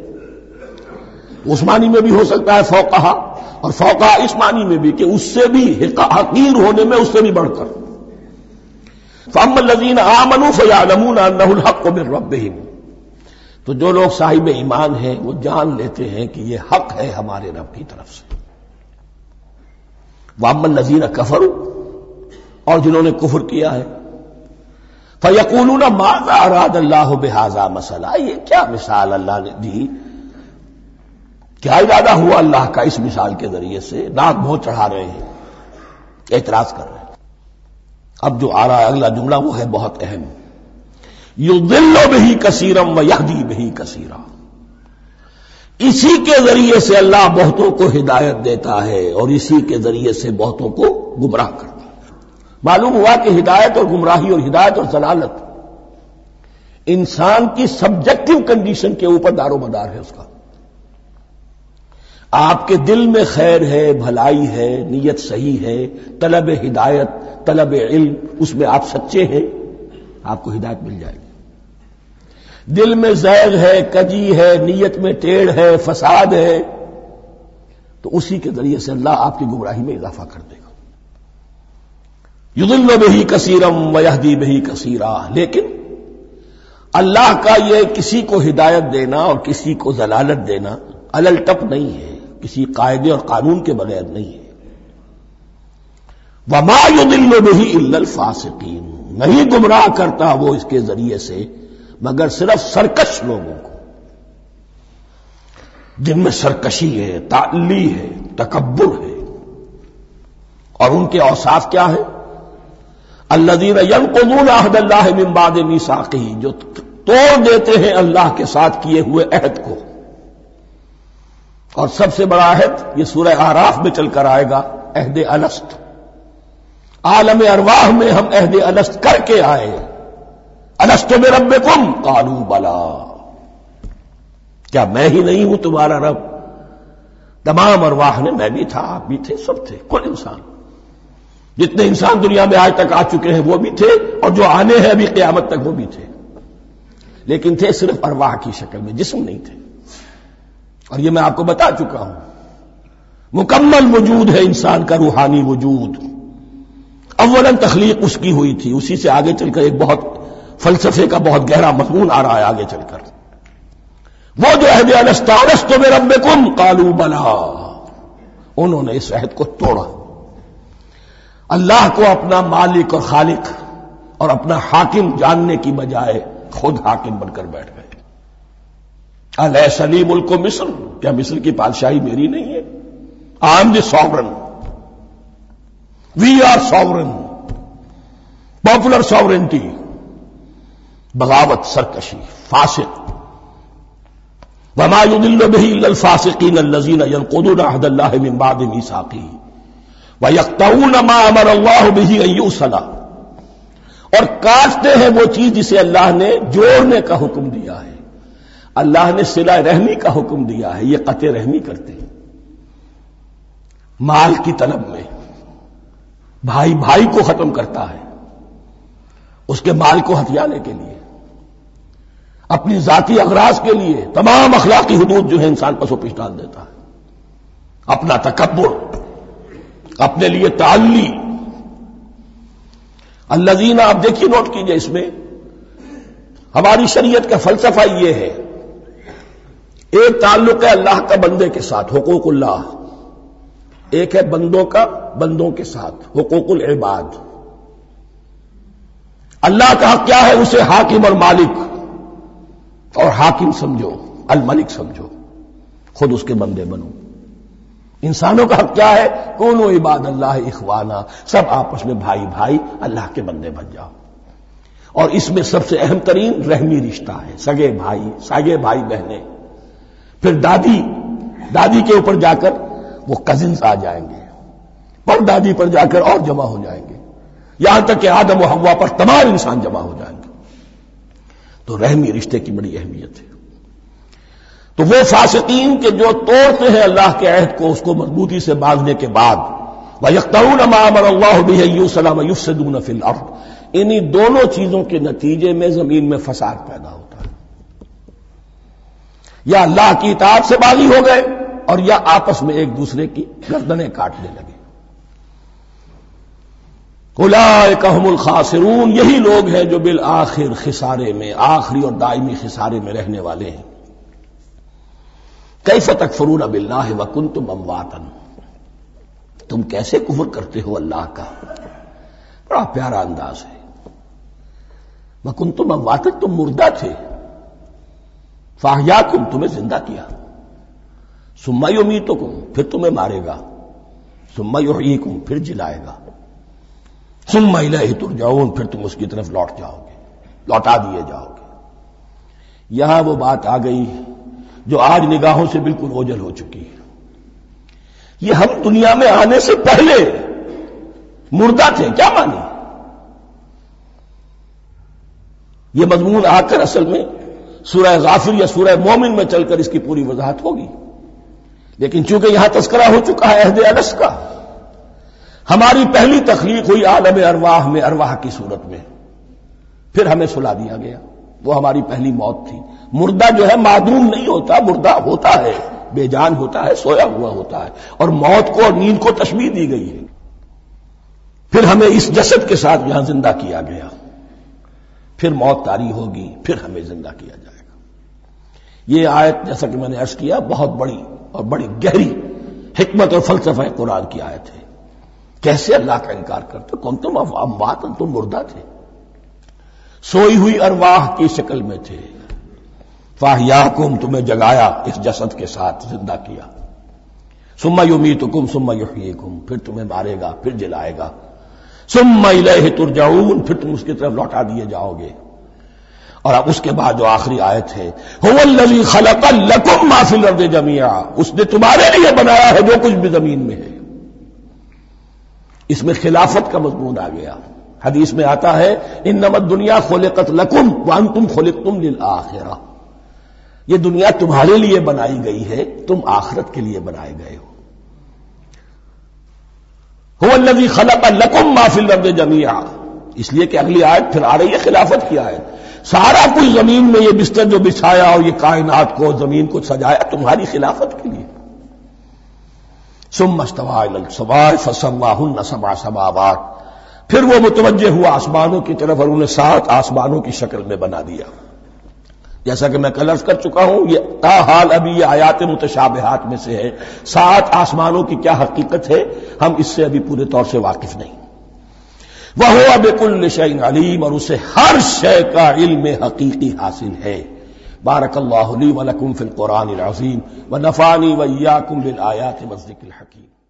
اس معنی میں بھی ہو سکتا ہے فوقہا، اور فوقہا اس معنی میں بھی کہ اس سے بھی حقیر ہونے میں اس سے بھی بڑھ کر۔ فَأَمَّا الَّذِينَ آمَنُوا فَيَعْلَمُونَ أَنَّهُ الْحَقُّ مِن رَّبِّهِمْ، تو جو لوگ صاحب ایمان ہیں وہ جان لیتے ہیں کہ یہ حق ہے ہمارے رب کی طرف سے۔ وَأَمَّا الَّذِينَ كَفَرُوا، اور جنہوں نے کفر کیا ہے، فَيَقُولُونَ مَاذَا أَرَادَ اللَّهُ بِهَذَا مَثَلًا، یہ کیا مثال اللہ نے دی، کیا ارادہ ہوا اللہ کا اس مثال کے ذریعے سے، ناک منہ چڑھا رہے ہیں، اعتراض کر رہے ہیں۔ اب جو آ رہا ہے اگلا جملہ وہ ہے بہت اہم، یضل بہ کثیرا ویہدی بہ کثیرا، اسی کے ذریعے سے اللہ بہتوں کو ہدایت دیتا ہے اور اسی کے ذریعے سے بہتوں کو گمراہ کرتا ہے۔ معلوم ہوا کہ ہدایت اور گمراہی اور ہدایت اور ضلالت انسان کی سبجیکٹو کنڈیشن کے اوپر دار و مدار ہے اس کا۔ آپ کے دل میں خیر ہے، بھلائی ہے، نیت صحیح ہے، طلب ہدایت، طلب علم، اس میں آپ سچے ہیں، آپ کو ہدایت مل جائے گی۔ دل میں زیغ ہے، کجی ہے، نیت میں ٹیڑھ ہے، فساد ہے، تو اسی کے ذریعے سے اللہ آپ کی گمراہی میں اضافہ کر دے گا۔ یضل بہ کثیرا ویہدی بہ کثیرا، لیکن اللہ کا یہ کسی کو ہدایت دینا اور کسی کو ضلالت دینا علل ٹپ نہیں ہے، کسی قاعدے اور قانون کے بغیر نہیں ہے۔ وما یضل بہ الا الفاسقین، نہیں گمراہ کرتا وہ اس کے ذریعے سے مگر صرف سرکش لوگوں کو، جن میں سرکشی ہے، تعلی ہے، تکبر ہے، اور ان کے اوصاف کیا ہے؟ الذین ینقضون عہد اللہ من بعد میثاقہ، جو توڑ دیتے ہیں اللہ کے ساتھ کیے ہوئے عہد کو، اور سب سے بڑا عہد یہ سورہ اعراف میں چل کر آئے گا، عہد الست۔ عالم ارواح میں ہم عہد الست کر کے آئے، الست بربکم قالوا بلا، کیا میں ہی نہیں ہوں تمہارا رب؟ تمام ارواح نے، میں بھی تھا، آپ بھی تھے، سب تھے، کل انسان، جتنے انسان دنیا میں آج تک آ چکے ہیں وہ بھی تھے، اور جو آنے ہیں ابھی قیامت تک وہ بھی تھے، لیکن تھے صرف ارواح کی شکل میں، جسم نہیں تھے۔ اور یہ میں آپ کو بتا چکا ہوں، مکمل وجود ہے انسان کا روحانی وجود، اولاً تخلیق اس کی ہوئی تھی، اسی سے آگے چل کر ایک بہت فلسفے کا بہت گہرا مضمون آ رہا ہے آگے چل کر۔ وہ جو عہد الست الست بربکم قالوا بلا، انہوں نے اس عہد کو توڑا، اللہ کو اپنا مالک اور خالق اور اپنا حاکم جاننے کی بجائے خود حاکم بن کر بیٹھ گئے۔ الیس لی ملک مصر، کیا مصر کی بادشاہی میری نہیں ہے؟ I am the sovereign, we are sovereign, popular sovereignty, بغاوت، سرکشی، فاسق۔ وما يضل به الا الفاسقين الذين ينقضون عهد الله من بعد ميثاقه ويقطعون ما امر الله به ان يوصل، اور کاٹتے ہیں وہ چیز جسے اللہ نے جوڑنے کا حکم دیا ہے۔ اللہ نے صلہ رحمی کا حکم دیا ہے، یہ قطع رحمی کرتے ہیں مال کی طلب میں، بھائی بھائی کو ختم کرتا ہے اس کے مال کو ہتھیانے کے لیے، اپنی ذاتی اغراض کے لیے تمام اخلاقی حدود جو ہے انسان پسو پیش ڈال دیتا ہے، اپنا تکبر، اپنے لیے تعلی۔ الذین، آپ دیکھیے نوٹ کیجئے، اس میں ہماری شریعت کا فلسفہ یہ ہے، ایک تعلق ہے اللہ کا بندے کے ساتھ، حقوق اللہ، ایک ہے بندوں کا بندوں کے ساتھ، حقوق العباد۔ اللہ کا حق کیا ہے؟ اسے حاکم اور مالک، اور حاکم سمجھو، الملک سمجھو، خود اس کے بندے بنو۔ انسانوں کا حق کیا ہے؟ کونوا عباد اللہ اخوانا، سب آپس میں بھائی بھائی اللہ کے بندے بن جاؤ۔ اور اس میں سب سے اہم ترین رحمی رشتہ ہے، سگے بھائی بہنیں، پھر دادی کے اوپر جا کر وہ کزنز آ جائیں گے، پر دادی پر جا کر اور جمع ہو جائیں گے، یہاں تک کہ آدم و حوا پر تمام انسان جمع ہو جائیں گے۔ تو رحمی رشتے کی بڑی اہمیت ہے۔ تو وہ فاسقین کے جو توڑتے ہیں اللہ کے عہد کو، اس کو مضبوطی سے باندھنے کے بعد، وَيَقْطَعُونَ مَا أَمَرَ اللَّهُ بِهِ أَن يُوصَلَ وَيُفْسِدُونَ فِي الْأَرْضِ، انہی دونوں چیزوں کے نتیجے میں زمین میں فساد پیدا ہوتا ہے، یا اللہ کی اطاعت سے باغی ہو گئے اور یا آپس میں ایک دوسرے کی گردنیں کاٹنے لگے۔ اولئک ھم الخاسرون، یہی لوگ ہیں جو بالآخر خسارے میں، آخری اور دائمی خسارے میں رہنے والے ہیں۔ کیف تکفرون باللہ وکنتم امواتا، تم کیسے کفر کرتے ہو اللہ کا؟ بڑا پیارا انداز ہے۔ وکنتم امواتا، تم مردہ تھے، فاحیاکم، تمہیں زندہ کیا، ثم یمیتکم، پھر تمہیں مارے گا، ثم یحییکم، پھر جلائے گا، ثم الیہ ترجعون، پھر تم اس کی طرف لوٹا دیے جاؤ گے۔ یہاں وہ بات آ گئی جو آج نگاہوں سے بالکل اوجھل ہو چکی ہے۔ یہ ہم دنیا میں آنے سے پہلے مردہ تھے، کیا مانی؟ یہ مضمون آ کر اصل میں سورہ غافر یا سورہ مومن میں چل کر اس کی پوری وضاحت ہوگی، لیکن چونکہ یہاں تذکرہ ہو چکا ہے عہد الست کا، ہماری پہلی تخلیق ہوئی عالم ارواح میں، ارواح کی صورت میں، پھر ہمیں سلا دیا گیا، وہ ہماری پہلی موت تھی۔ مردہ جو ہے معدوم نہیں ہوتا، مردہ ہوتا ہے، بے جان ہوتا ہے، سویا ہوا ہوتا ہے، اور موت کو اور نیند کو تشبیہ دی گئی ہے۔ پھر ہمیں اس جسد کے ساتھ یہاں زندہ کیا گیا، پھر موت طاری ہوگی، پھر ہمیں زندہ کیا جائے گا۔ یہ آیت جیسا کہ میں نے عرض کیا بہت بڑی اور بڑی گہری حکمت اور فلسفہ قرآن کی آیت ہے۔ کیسے اللہ کا انکار کرتے؟ کنتم اموات، تم مردہ تھے، سوئی ہوئی ارواح کی شکل میں تھے، فاحیاکم، تمہیں جگایا اس جسد کے ساتھ، زندہ کیا، ثم یمیتکم ثم یحییکم، پھر تمہیں مارے گا، پھر جلائے گا، ثم الیہ ترجعون، پھر تم اس کی طرف لوٹا دیے جاؤ گے۔ اور اب اس کے بعد جو آخری آیت ہے، هو الذی خلق لکم ما فی الارض جمیعا، اس نے تمہارے لیے بنایا ہے جو کچھ بھی زمین میں ہے۔ اس میں خلافت کا مضمون آ گیا۔ حدیث میں آتا ہے انما الدنیا خلقت لکم وانتم خلقتم للآخرہ، یہ دنیا تمہارے لیے بنائی گئی ہے، تم آخرت کے لیے بنائے گئے ہو۔ هو الذی خلق لکم ما فی الارض جمیعا، اس لیے کہ اگلی آیت پھر آ رہی ہے خلافت کی آیت، سارا کچھ زمین میں یہ بستر جو بچھایا اور یہ کائنات کو، زمین کو سجایا تمہاری خلافت کے لیے۔ ثم استوى الى السماء فسواهن سبع سماوات، پھر وہ متوجہ ہوا آسمانوں کی طرف اور انہیں 7 آسمانوں کی شکل میں بنا دیا۔ جیسا کہ میں کل عرض کر چکا ہوں، یہ تاحال ابھی یہ آیات متشابہات میں سے ہے، 7 آسمانوں کی کیا حقیقت ہے ہم اس سے ابھی پورے طور سے واقف نہیں۔ وَهُوَ بِكُلِّ شَيْءٍ عَلِيمٌ، اور اسے ہر شے کا علم حقیقی حاصل ہے۔ بارک اللہ لی ولکم فی القرآن العظیم ونفعنی وإیاکم بالآیات والذکر الحکیم۔